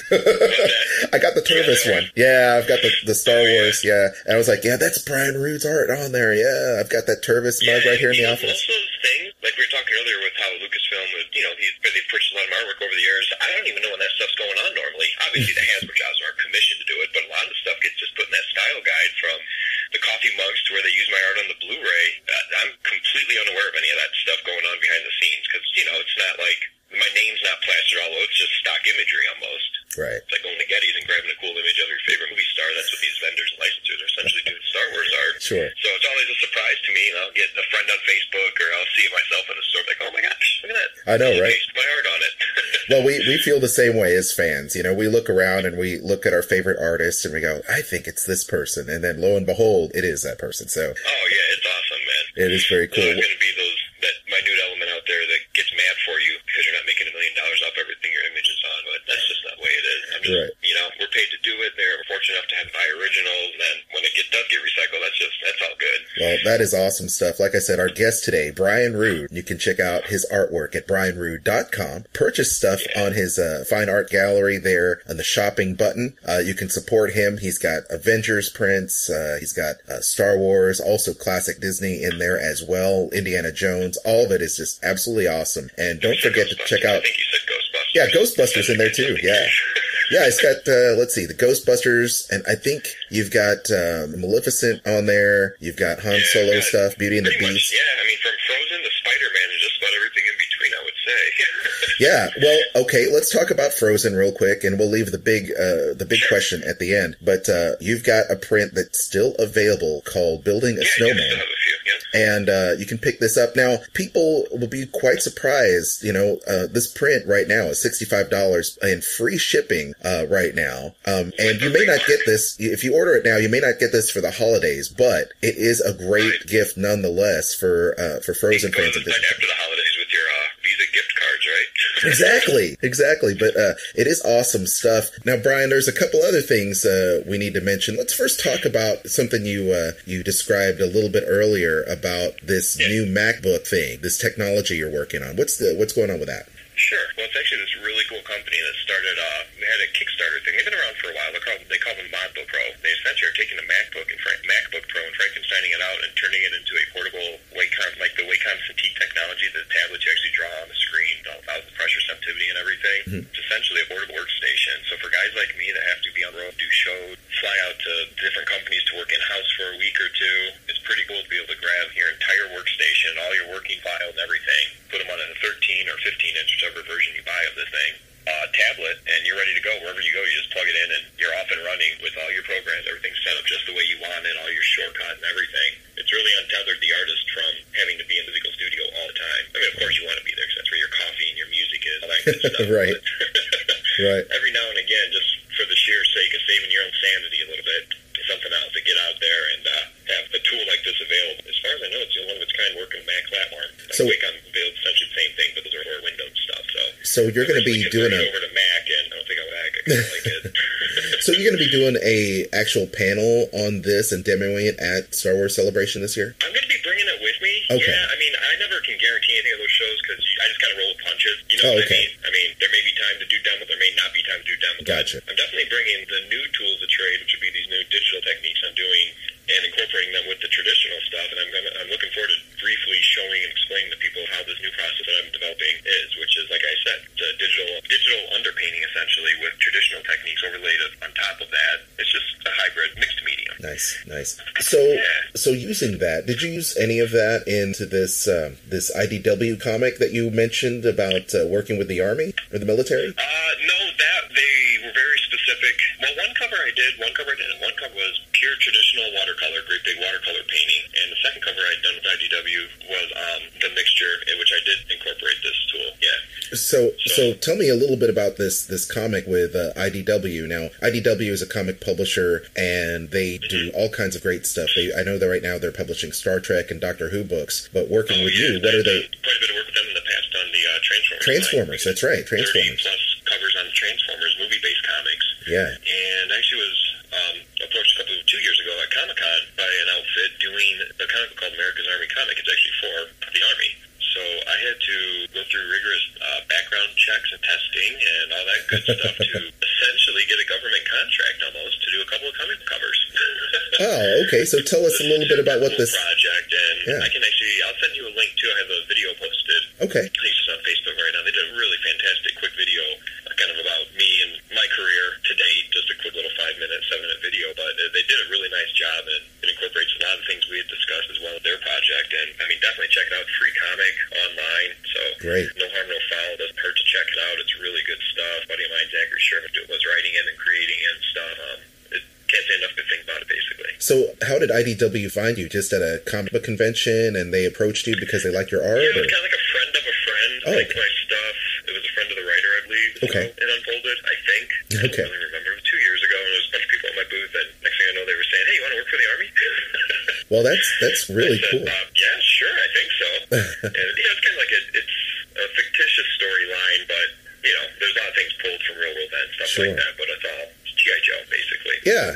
I got the Tervis one. Yeah, I've got the Star Wars, yeah. And I was like, yeah, that's Brian Rood's art on there. Yeah, I've got that Tervis mug right here in the office. Most of those things, like we were talking earlier with how Lucasfilm would, they've purchased a lot of my artwork over the years. I don't even know when that stuff's going on normally. Obviously, the Hasbro jobs are commissioned to do it, but a lot of the stuff gets just put in that style guide, from the coffee mugs to where they use my art on the Blu-ray. I'm completely unaware of any of that stuff going on behind the scenes, because, it's not like my name's not plastered all over. It's just stock imagery almost. Right. It's like going to Getty's and grabbing a cool image of your favorite movie star. That's what these vendors and licensors are essentially doing Star Wars art. Sure. So it's always a surprise to me, and I'll get a friend on Facebook, or I'll see myself in a store like, oh my gosh, look at that. I know, right? My art on it. Well, we feel the same way as fans. We look around and we look at our favorite artists and we go, I think it's this person. And then lo and behold, it is that person. So. Oh yeah, it's awesome, man. It is very cool. There's going to be that minute element out there that gets mad for you because you're not making $1 million off everything your image is on, but that's just not the way it is. I'm just, we're paid to do it. We're fortunate enough to have buy originals, and then when it does get recycled, that's all good. Well, that is awesome stuff. Like I said, our guest today, Brian Rood. You can check out his artwork at brianrood.com. Purchase stuff on his fine art gallery there on the shopping button. You can support him. He's got Avengers prints. He's got Star Wars, also classic Disney in there as well. Indiana Jones. All of it is just absolutely awesome. And don't forget to check out... I think you said Ghostbusters. Yeah, Ghostbusters in there too. Yeah. Yeah, it's got, let's see, the Ghostbusters, and I think you've got Maleficent on there. You've got Han Solo stuff, Beauty and the Beast. Yeah, I mean, from Frozen to Spider-Man and just about everything in between, I would say. Yeah, well, okay, let's talk about Frozen real quick, and we'll leave the big question at the end. But you've got a print that's still available called Building a Snowman. I still have a few, yeah. And you can pick this up. Now, people will be quite surprised. This print right now is $65 and free shipping right now. And you may not get this, if you order it now, you may not get this for the holidays, but it is a great gift nonetheless for Frozen fans. After the holidays with your Visa gift cards, right? Exactly. But it is awesome stuff. Now, Brian, there's a couple other things we need to mention. Let's first talk about something you described a little bit earlier about this new MacBook thing, this technology you're working on. What's going on with that? Sure. Well, it's actually this really cool company that started, they had a Kickstarter thing. They've been around for a while. They call them Modbo Pro. They essentially are taking a MacBook Pro and Frankensteining it out and turning it into a portable Wacom, like the Wacom Cintiq technology, the tablet you actually draw on the screen, all about the pressure sensitivity and everything. Mm-hmm. It's essentially a portable workstation. So for guys like me that have to be on the road, do shows, fly out to different companies to work in-house for a week or two, it's pretty cool to be able to grab your entire workstation, all your working files and everything, put them on a 13 or 15-inch, whichever version you buy of the thing, tablet, and you're ready to go. Wherever you go, you just plug it in and you're off and running with all your programs. Everything's set up just the way you want it, all your shortcuts and everything. It's really untethered the artist from having to be in the physical studio all the time. I mean, of course you want to be there because that's where your coffee and your music is, all that good stuff. Right. Right. Every now and again, just for the sheer sake of saving your own sanity a little bit, something else to get out there and have a tool like this available. As far as I know, it's the one of its kind working Mac platform. So Wacom builds essentially the same thing, but those are for Windows stuff. So you're going to be doing over to Mac, and I don't think I would like it. So you're going to be doing a actual panel on this and demoing it at Star Wars Celebration this year? I'm going to be bringing it with me. Okay. Yeah, I mean, I never can guarantee anything of those shows because I just kind of roll with punches. You know what I mean? I mean, there may be time to do demo, there may not be time to do demo. Gotcha. I'm definitely bringing the new tools of trade, which would be these new digital techniques I'm doing, and incorporating them with the traditional stuff. And I'm looking forward to briefly showing and explaining to people how this new process that I'm developing is, which is, like I said, it's a digital underpainting essentially with traditional techniques overlaid on top of that. It's just a hybrid mixed medium. Nice. So using that, did you use any of that into this IDW comic that you mentioned about working with the Army or the military? No, that they were very specific. Well, one cover I didn't. One cover was pure traditional watercolor, great big watercolor painting, and the second cover I'd done with IDW was the mixture, in which I did incorporate this tool. Yeah. So So tell me a little bit about this comic with IDW. Now, IDW is a comic publisher, and they do all kinds of great stuff. I know that right now they're publishing Star Trek and Doctor Who books, but working with you, what are they? Quite a bit of work with them in the past on the Transformers. Transformers, that's right, Transformers. 30 plus covers on Transformers movie-based comics. Yeah. And I actually was approached 2 years ago at Comic-Con by an outfit doing a comic book called America's Army Comic. It's actually for the Army. So I had to go through rigorous background checks and testing and all that good stuff to essentially get a government contract almost to do a couple of comic covers. Oh, okay. So tell us a little bit about what this project, and I can I'll send you a link too. I have a video posted. Okay. I think it's just on Facebook right now. They did a really fantastic quick video, kind of about me and my career to date. Just a quick little 5-minute, 7-minute video, but they did a really nice job, and it incorporates a lot of things we had discussed as well as their project. And I mean, definitely check it out. Free comic online. So great. No harm, no foul. Doesn't hurt to check it out. It's really good stuff. Buddy of mine, Zachary Sherman, was writing it and creating it and stuff. Can't say enough good things about it, basically. So how did IDW find you? Just at a comic book convention, and they approached you because they liked your art? Yeah, it was kind of like a friend of a friend. Liked my stuff. It was a friend of the writer, I believe. Okay. So it unfolded, I think. Okay. I don't really remember. It was 2 years ago, and there was a bunch of people at my booth, and next thing I know, they were saying, hey, you want to work for the Army? Well, that's really cool. Yeah, sure, I think so. And it's kind of like it's a fictitious storyline, but, there's a lot of things pulled from real world and stuff like that, but it's all G.I. Joe, basically. Yeah,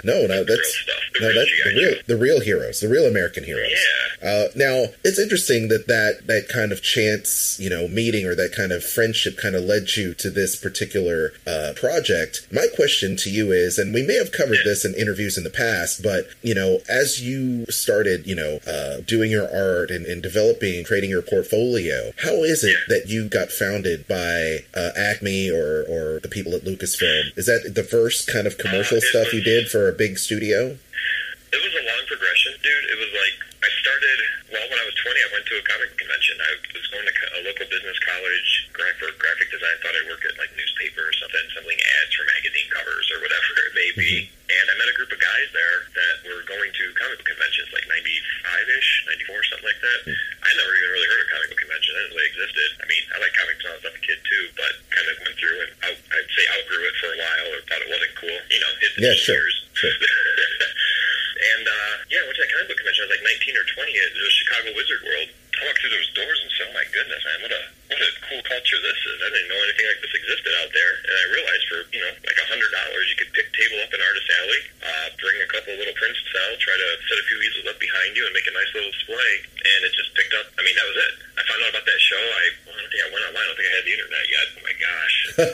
that's the real heroes, the real American heroes. Yeah. Now, it's interesting that kind of chance, meeting or that kind of friendship kind of led you to this particular project. My question to you is, and we may have covered this in interviews in the past, but, as you started, doing your art and developing, creating your portfolio, how is it that you got founded by Acme or the people at Lucasfilm? Is that the first kind of commercial stuff you did for a big studio? It was a long progression, dude. It was like, I started, when I was 20, I went to a comic book convention. I was going to a local business college for graphic design. Thought I'd work at like newspaper or something, assembling ads for magazine covers or whatever it may be. And I met a group of guys there that were going to comic book conventions, like 95-ish, 94, something like that. I never even really heard of comic book convention. I didn't really existed. I mean, I like comics when I was a kid too, but kind of went through and I'd say outgrew it for a while or thought it wasn't cool. Hit the years. Sure. And, I went to that comic book convention. I was like 19 or 20 at the Chicago Wizard World. I walked through those doors and said, oh my goodness, man, what a cool culture this is. I didn't know anything like this existed out there. And I realized for, like $100, you could pick table up in Artist Alley, bring a couple of little prints to sell, try to set a few easels up behind you and make a nice little display. And it just picked up. I mean, that was it. I found out about that show. I don't think I went online. I don't think I had the internet yet. Oh my gosh.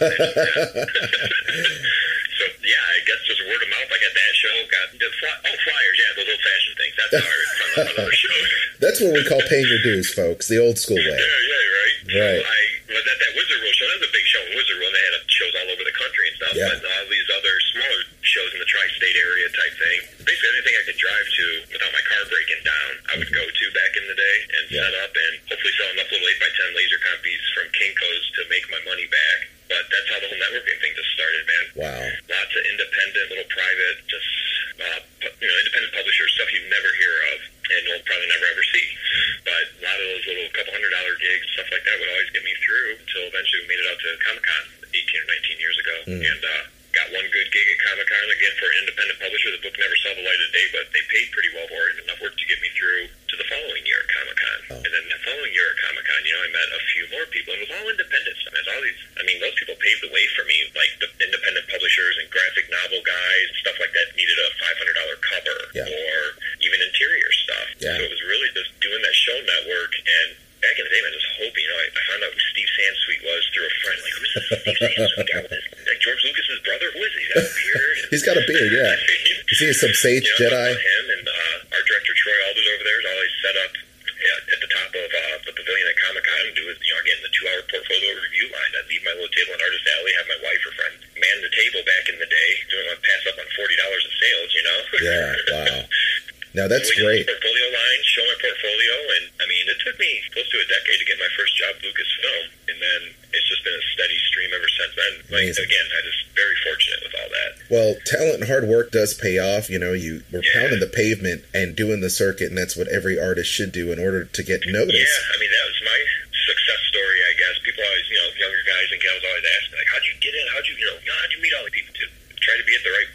So, I guess just word of mouth. I got that show. Got the flyers. Yeah, those old-fashioned things. That's how I found out about other shows. That's what we call paying your dues, folks. The old school way. Yeah, right. Right. So I was at that Wizard World show. That was a big show in Wizard World. They had shows all over the country and stuff. Yeah. But all these other smaller shows in the tri-state area type thing. Basically, anything I could drive to without my car breaking down, I would go to back in the day and set up and hopefully sell enough little 8x10 laser copies from Kinko's to make my money back. But that's how the whole networking thing just started, man. Wow. Lots of independent, little private, just independent publishers, stuff you'd never hear of and you'll probably never ever see. But a lot of those little couple $100 gigs, stuff like that would always get me through until eventually we made it out to Comic-Con 18 or 19 years ago. And got one good gig at Comic-Con, again, for an independent publisher. The book never saw the light of day, but they paid pretty well for it. Enough work to get me through to the following year at Comic-Con. And then the following year at Comic-Con, I met a few more people. It was all independent stuff. It's all these, those people paved the way for me, like the independent publishers and graphic novel guys and stuff like that needed a $500 cover or even interior stuff. Yeah. So it was really just doing that show network. And back in the day, man, just hoping, I found out who Steve Sansweet was through a friend. Like, who's this Steve Sansweet guy? Like George Lucas's brother? Who is he? He's got a beard. He's got a beard, yeah. Is he some sage Jedi? Him and our director Troy Alders over there is always set up at the top of the pavilion at Comic-Con and do it, again, the 2-hour portfolio review line. I'd leave my little table in Artist Alley, have my wife or friend man the table back in the day, doing my pass up on $40 in sales, Yeah, wow. Now that's great. Portfolio line, show my portfolio, and it took me close to a decade to get my first job, Lucasfilm, and then it's just been a steady stream ever since then. Again, I just very fortunate with all that. Well, talent and hard work does pay off. You were pounding the pavement and doing the circuit, and that's what every artist should do in order to get noticed. Yeah, that was my success story, I guess. People always, younger guys and gals always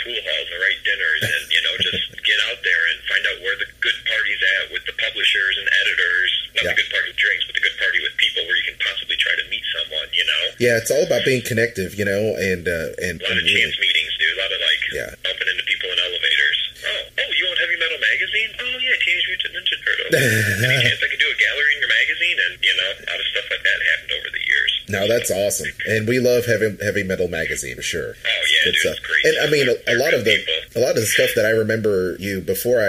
pool halls and the right dinners, and just get out there and find out where the good party's at with the publishers and editors. Not the good party with drinks, but the good party with people where you can possibly try to meet someone. Yeah, it's all about being connective, and a lot of chance meetings, dude. A lot of bumping into people in elevators. Oh, you want Heavy Metal Magazine? Oh yeah, Teenage Mutant Ninja Turtles. Any chance I could do a gallery in your magazine? And a lot of stuff like that happened over the years. No, that's awesome, and we love Heavy Metal Magazine for sure. Oh yeah, good dude, stuff. It's great. And I mean, a lot of the stuff that I remember you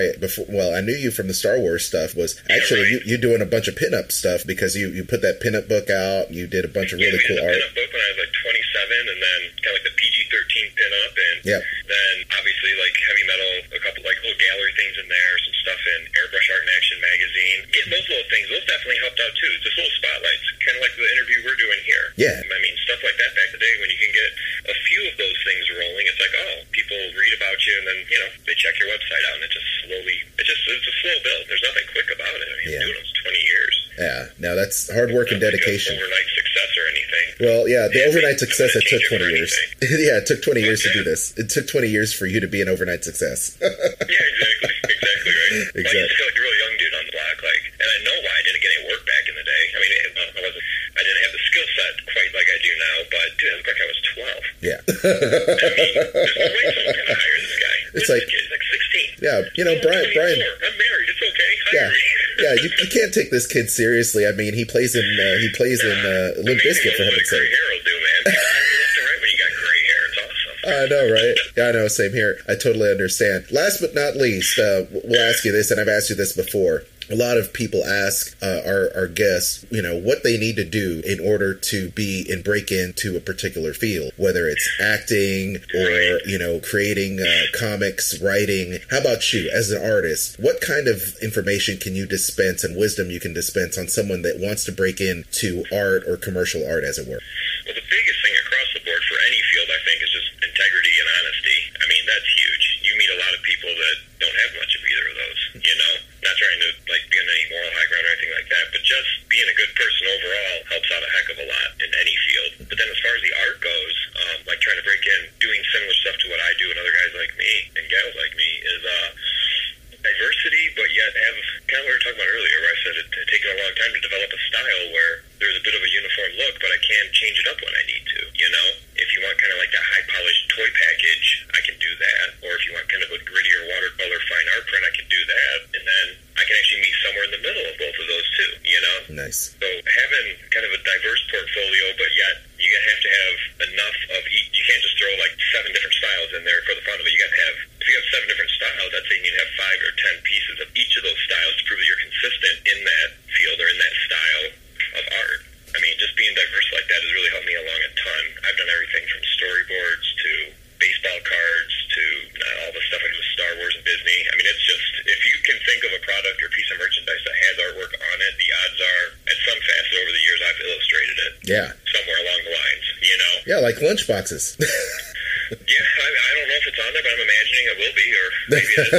I knew you from the Star Wars stuff was actually you doing a bunch of pinup stuff because you put that pinup book out. You did a bunch of really cool art. Pinup book when I was like 27, and then kind of like the PG-13 pinup, and then obviously like heavy metal, a couple like little gallery things in there, some stuff in Airbrush Art and Action magazine. Getting those little things, those definitely helped out too. Just little spotlights, kind of like the interview we're doing here. Yeah. I mean, stuff like that back in the day when you can get a few of those things rolling, it's like, people read about you, and then they check your website out, and it just slowly, it's a slow build. There's nothing quick about it. I mean, doing it 20 years. Yeah, no, that's hard work and dedication. Like overnight success or anything. Well, yeah, the overnight success, it took 20 years. Yeah, it took 20 years to do this. It took 20 years for you to be an overnight success. Yeah, exactly right. Exactly. Well, I used to feel like a real young dude on the block, and I know why I didn't get any work back in the day. I mean, I didn't have the skill set quite like I do now, but dude, I looked like I was 12. Yeah. I mean, there's no way someone's gonna hire this guy. It's like, he's like 16. Yeah, Brian. I'm married. It's okay. Hire me. Yeah, you can't take this kid seriously. I mean, he plays in Limp Bizkit, for heaven's sake. Hair will do, man. Left and right when you got gray hair. It's awesome. I know, right? I know, same here. I totally understand. Last but not least, we'll ask you this, and I've asked you this before. A lot of people ask our guests, what they need to do in order to be and break into a particular field, whether it's acting or, creating comics, writing. How about you as an artist? What kind of information can you dispense and wisdom you can dispense on someone that wants to break into art or commercial art, as it were? Well, the biggest thing across the board for any field, I think, is just integrity and honesty. I mean, that's huge. You meet a lot of people that don't have much of either of those, Not trying to, be on any moral high ground or anything like that, but just being a good person overall helps out a heck of a lot in any field. But then as far as the art goes, trying to break in, doing similar stuff to what I do and other guys like me and gals like me is diversity, but yet have kind of what we were talking about earlier, where I said it's taken a long time to develop a style where there's a bit of a uniform look, but I can change it up when I need to, If you want kind of like that high-polished toy package, I can do that. Or if you want kind of a grittier watercolor fine art print, I can do that. And then I can actually meet somewhere in the middle of both of those too, Nice. So having kind of a diverse portfolio, but yet you have to have enough of each. You can't just throw like 7 different styles in there for the fun of it. You got to have, if you have 7 different styles, that's saying you have 5 or 10 pieces of each of those styles to prove that you're consistent in that field or in that style of art. I mean, just being diverse like that has really helped me along a ton. I've done everything from storyboards to baseball cards to all the stuff I do with Star Wars and Disney. I mean, it's just, if you can think of a product or piece of merchandise that has artwork on it, the odds are, at some facet over the years, I've illustrated it. Yeah. Somewhere along the lines, Yeah, like lunchboxes. Yeah, I don't know if it's on there, but I'm imagining it will be, or maybe it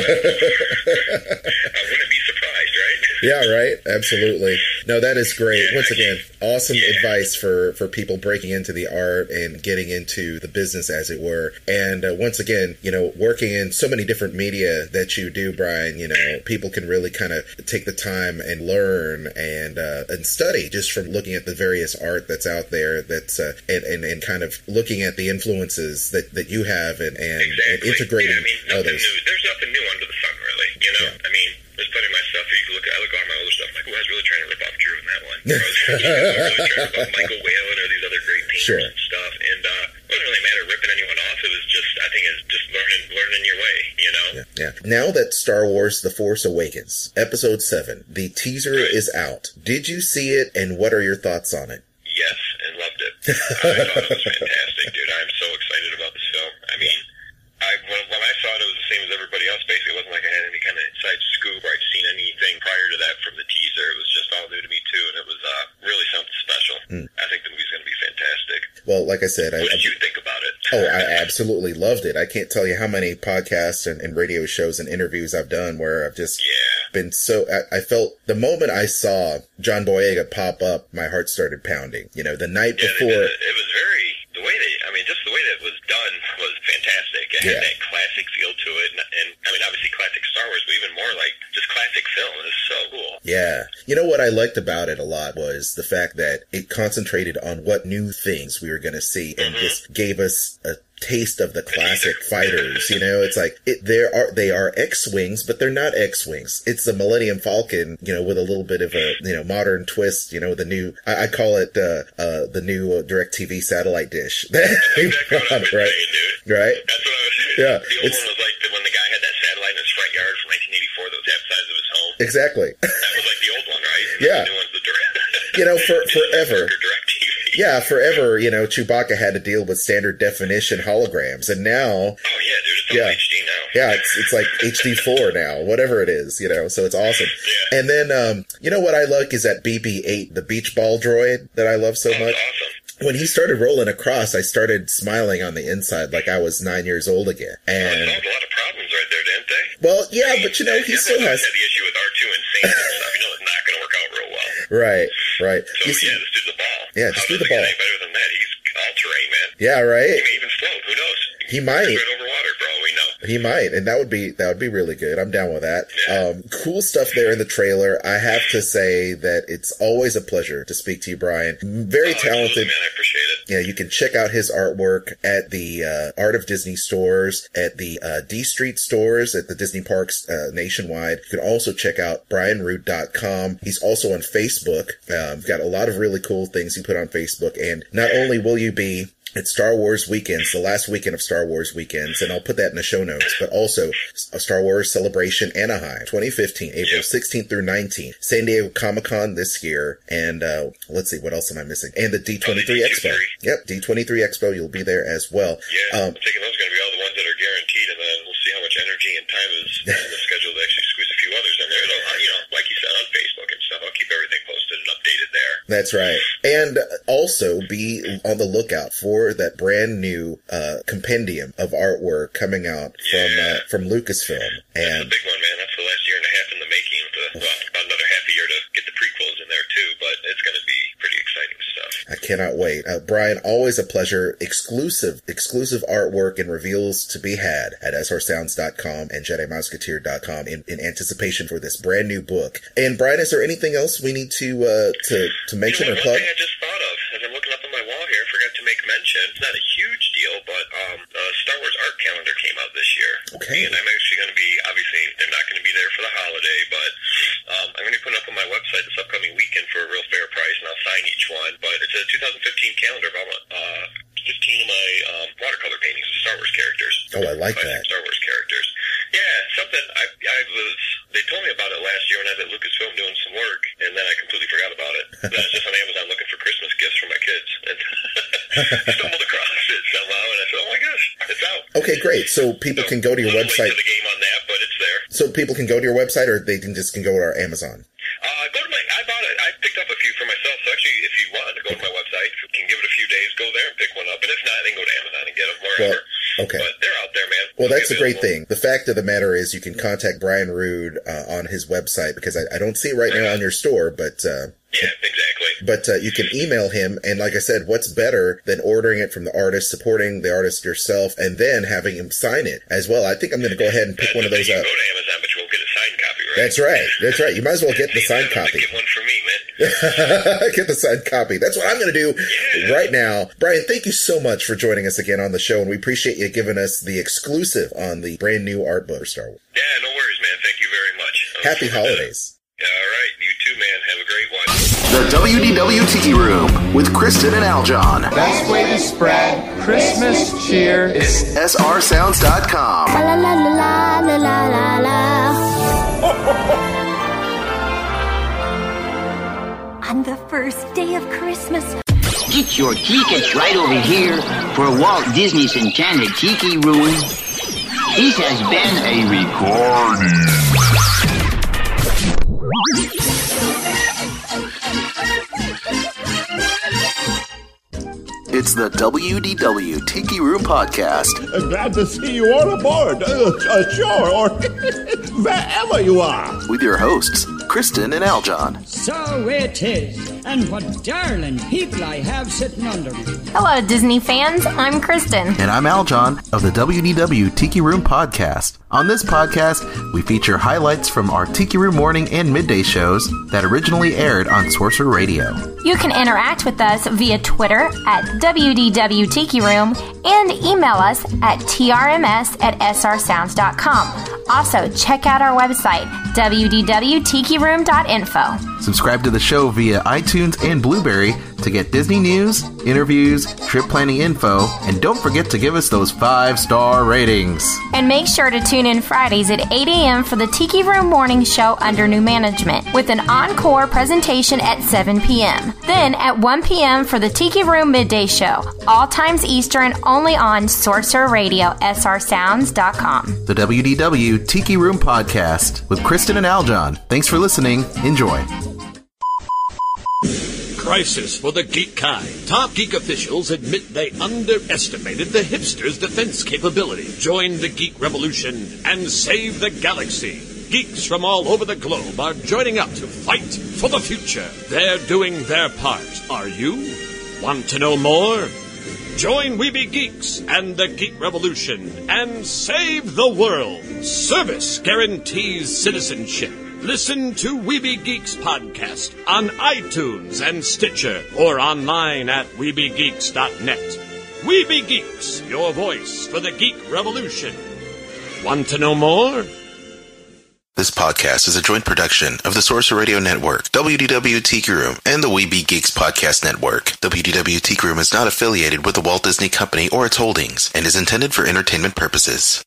is. I wouldn't be surprised, right? Yeah, right. Absolutely. No, that is great. Once again, awesome advice for people breaking into the art and getting into the business, as it were. And once again, working in so many different media that you do, Brian, people can really kind of take the time and learn and study just from looking at the various art that's out there. That's and kind of looking at the influences that you have and integrating others. There's nothing new under the sun, really. I mean, there's plenty of my stuff. If you look at all my other stuff, I'm like, I was really trying to rip off Drew in that one. I was really trying to rip off Michael Whalen or these other great painters and stuff. And it wasn't really a matter of ripping anyone off. It was just, I think it's just learning your way, Yeah. Now that Star Wars The Force Awakens, Episode 7, the teaser is out. Did you see it, and what are your thoughts on it? Yes, and loved it. I thought it was fantastic, dude. I'm so excited about this film. I mean, when I saw it, it was the same as everybody else, basically. It wasn't like I had any kind of inside scoop or I'd seen anything prior to that from the teaser. It was just all new to me, too, and it was really something special. I think the movie's going to be fantastic. Well, like I said... What did you think about it? Oh, I absolutely loved it. I can't tell you how many podcasts and radio shows and interviews I've done where I've just been so... I felt the moment I saw John Boyega pop up, my heart started pounding. The night before... It was very... The way that it was done was fantastic. fantastic. It had that classic feel to it, and I mean, obviously classic Star Wars, but even more like just classic film. It's so cool. Yeah. You know what I liked about it a lot was the fact that it concentrated on what new things we were going to see and just gave us a taste of the classic fighters. You know, it's like they are X-Wings, but they're not X-Wings. It's the Millennium Falcon, you know, with a little bit of a, you know, modern twist, you know, the new, I call it the new DirecTV satellite dish. Right? That's what I was saying. Yeah. The old one was like when the guy had that satellite in his front yard from 1984 that was half the size of his home. Exactly. That was like the old one, right? And Yeah. The new one's the direct. You know, forever. DirecTV. Yeah, forever, you know, Chewbacca had to deal with standard definition holograms, and now... Oh, yeah, dude, it's all HD now. Yeah, it's like HD4 now, whatever it is, you know, so it's awesome. Yeah. And then, you know what I like is that BB-8, the beach ball droid that I love so much. Awesome. When he started rolling across, I started smiling on the inside like I was 9 years old again. And They solved a lot of problems right there, didn't they? well, yeah, but you know, he still has... had the issue with R2 and Saints and stuff. You know, it's not going to work out real well. Right. So, just do the ball. Yeah, just do the ball. Any better than that? He's all-terrain, man. Yeah, right? He may even float. Who knows? He might. Right over water, for all we know. He might, and that would be really good. I'm down with that. Cool stuff there in the trailer. I have to say that it's always a pleasure to speak to you, Brian. Very talented. Man, I appreciate it. Yeah, you can check out his artwork at the Art of Disney stores, at the D Street stores, at the Disney parks nationwide. You can also check out brianrood.com. He's also on Facebook. Got a lot of really cool things he put on Facebook. And not only will you be at Star Wars Weekends, the last weekend of Star Wars Weekends, and I'll put that in the show notes, but also a Star Wars Celebration Anaheim 2015, April 16th through 19th, San Diego Comic-Con this year, and let's see, what else am I missing? And the D23 Expo. Yep, D23 Expo, you'll be there as well. Yeah, I'm thinking those are going to be all the ones that are guaranteed, and then we'll see how much energy and time is in the schedule to actually squeeze a few others in there. You know, like you said, on Facebook and stuff, I'll keep everything posted and updated there. That's right. And also be on the lookout for that brand new compendium of artwork coming out from Lucasfilm. And that's a big one, man. That's the last year and a half in the making. About another half a year to get the prequels in there too, but it's going to be pretty exciting stuff. I cannot wait. Brian, always a pleasure. Exclusive artwork and reveals to be had at srsounds.com and JediMouseketeer.com in anticipation for this brand new book. And Brian, is there anything else we need to mention or plug? One thing I just thought of as I'm looking up on my wall here, I forgot to make mention. It's not a huge deal, but Star Wars art calendar came out this year. Okay. And I'm actually going to be, obviously, they're not going to be there for the holiday, but I'm going to put it up on my website this upcoming weekend for a real fair price, and I'll sign each one. But it's a 2015 calendar of 15 of my watercolor paintings of Star Wars characters. Oh, I like that. Star Wars characters. Yeah, something they told me about it last year when I was at Lucasfilm doing some work, and then I completely forgot about it. Then I was just on Amazon looking for Christmas gifts for my kids, and stumbled across it somehow, and I said, oh my gosh, it's out. Okay, great. So people can go to your website. To the game on that, but it's there. So people can go to your website, or they can go to our Amazon? I bought it. I picked up a few for myself. So actually, if you want to go to my website, if you can give it a few days, go there and pick one up. And if not, then go to Amazon and get them wherever. Okay. But they're out there, man. Well, that's a great thing. The fact of the matter is you can contact Brian Rood on his website, because I don't see it right now on your store, but... yeah, exactly. But you can email him, and like I said, what's better than ordering it from the artist, supporting the artist yourself, and then having him sign it as well? I think I'm going to go ahead and pick one of those up. You can go to Amazon, but you won't get a signed copy, right? That's right. You might as well get the signed copy. Get one for me, man. Get the signed copy. That's what I'm going to do right now. Brian, thank you so much for joining us again on the show, and we appreciate you giving us the exclusive on the brand new art book for Star Wars. Yeah, no worries, man. Thank you very much. Happy holidays. All right. You too, man. Have a great one. The WDW Tiki Room with Kristen and Aljon. Best way to spread Christmas cheer is srsounds.com. La la la la la la la. On the first day of Christmas. Get your tickets right over here for Walt Disney's Enchanted Tiki Room. This has been a recording. It's the WDW Tiki Room Podcast. Glad to see you all aboard. Sure, or wherever you are. With your hosts, Kristen and Aljon. So it is. And what darling people I have sitting under me. Hello, Disney fans. I'm Kristen. And I'm Aljon of the WDW Tiki Room podcast. On this podcast, we feature highlights from our Tiki Room morning and midday shows that originally aired on Sorcerer Radio. You can interact with us via Twitter at WDW Tiki Room and email us at trms@srsounds.com. Also, check out our website, wdwtikiroom.info. Subscribe to the show via iTunes and Blueberry to get Disney news, interviews, trip planning info, and don't forget to give us those 5-star ratings. And make sure to tune in Fridays at 8 a.m. for the Tiki Room Morning Show under new management, with an encore presentation at 7 p.m. Then at 1 p.m. for the Tiki Room Midday Show, all times Eastern, only on Sorcerer Radio, srsounds.com. The WDW Tiki Room Podcast with Kristen and Aljon. Thanks for listening. Enjoy. Crisis for the geek kind. Top geek officials admit they underestimated the hipsters' defense capability. Join the geek revolution and save the galaxy. Geeks from all over the globe are joining up to fight for the future. They're doing their part. Are you? Want to know more? Join Weeby Geeks and the Geek Revolution and save the world. Service guarantees citizenship. Listen to Weeby Geeks podcast on iTunes and Stitcher or online at WeebyGeeks.net. Weeby Geeks, your voice for the Geek Revolution. Want to know more? This podcast is a joint production of the Sorcerer Radio Network, WDW Tiki Room, and the Weeby Geeks Podcast Network. WDW Tiki Room is not affiliated with the Walt Disney Company or its holdings and is intended for entertainment purposes.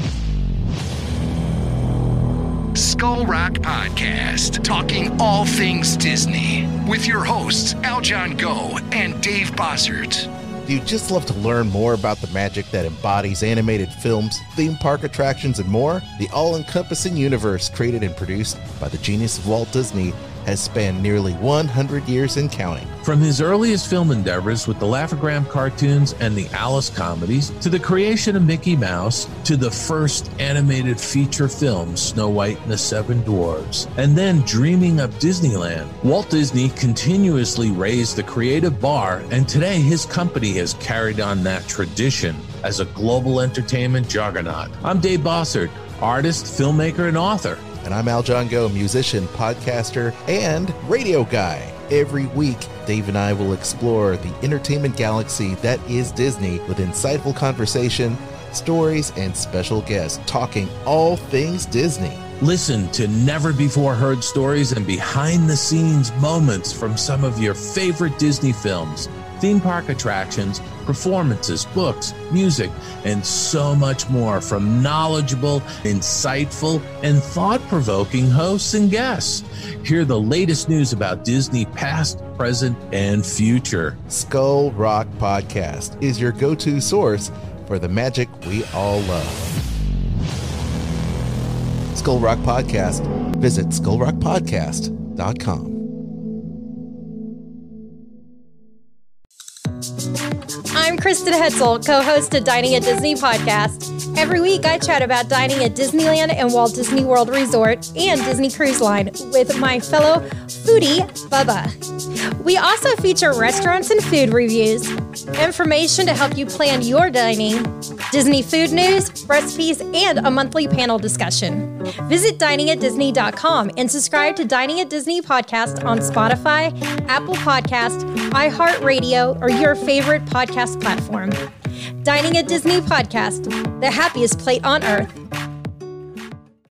Skull Rock Podcast, talking all things Disney, with your hosts Aljon Go and Dave Bossert. Do you just love to learn more about the magic that embodies animated films, theme park attractions, and more? The all-encompassing universe created and produced by the genius of Walt Disney has spanned nearly 100 years and counting. From his earliest film endeavors with the Laugh-O-Gram cartoons and the Alice comedies, to the creation of Mickey Mouse, to the first animated feature film, Snow White and the Seven Dwarfs, and then dreaming up Disneyland, Walt Disney continuously raised the creative bar, and today his company has carried on that tradition as a global entertainment juggernaut. I'm Dave Bossert, artist, filmmaker, and author. And I'm Aljon Go, musician, podcaster, and radio guy. Every week, Dave and I will explore the entertainment galaxy that is Disney with insightful conversation, stories, and special guests talking all things Disney. Listen to never-before-heard stories and behind-the-scenes moments from some of your favorite Disney films, theme park attractions, performances, books, music, and so much more from knowledgeable, insightful, and thought-provoking hosts and guests. Hear the latest news about Disney past, present, and future. Skull Rock Podcast is your go-to source for the magic we all love. Skull Rock Podcast. Visit skullrockpodcast.com. I'm Kristen Hetzel, co-host of Dining at Disney podcast. Every week I chat about dining at Disneyland and Walt Disney World Resort and Disney Cruise Line with my fellow foodie, Bubba. We also feature restaurants and food reviews, information to help you plan your dining, Disney food news, recipes, and a monthly panel discussion. Visit diningatdisney.com and subscribe to Dining at Disney podcast on Spotify, Apple Podcast, iHeartRadio, or your favorite podcast platform. Dining at Disney podcast, the happiest plate on earth.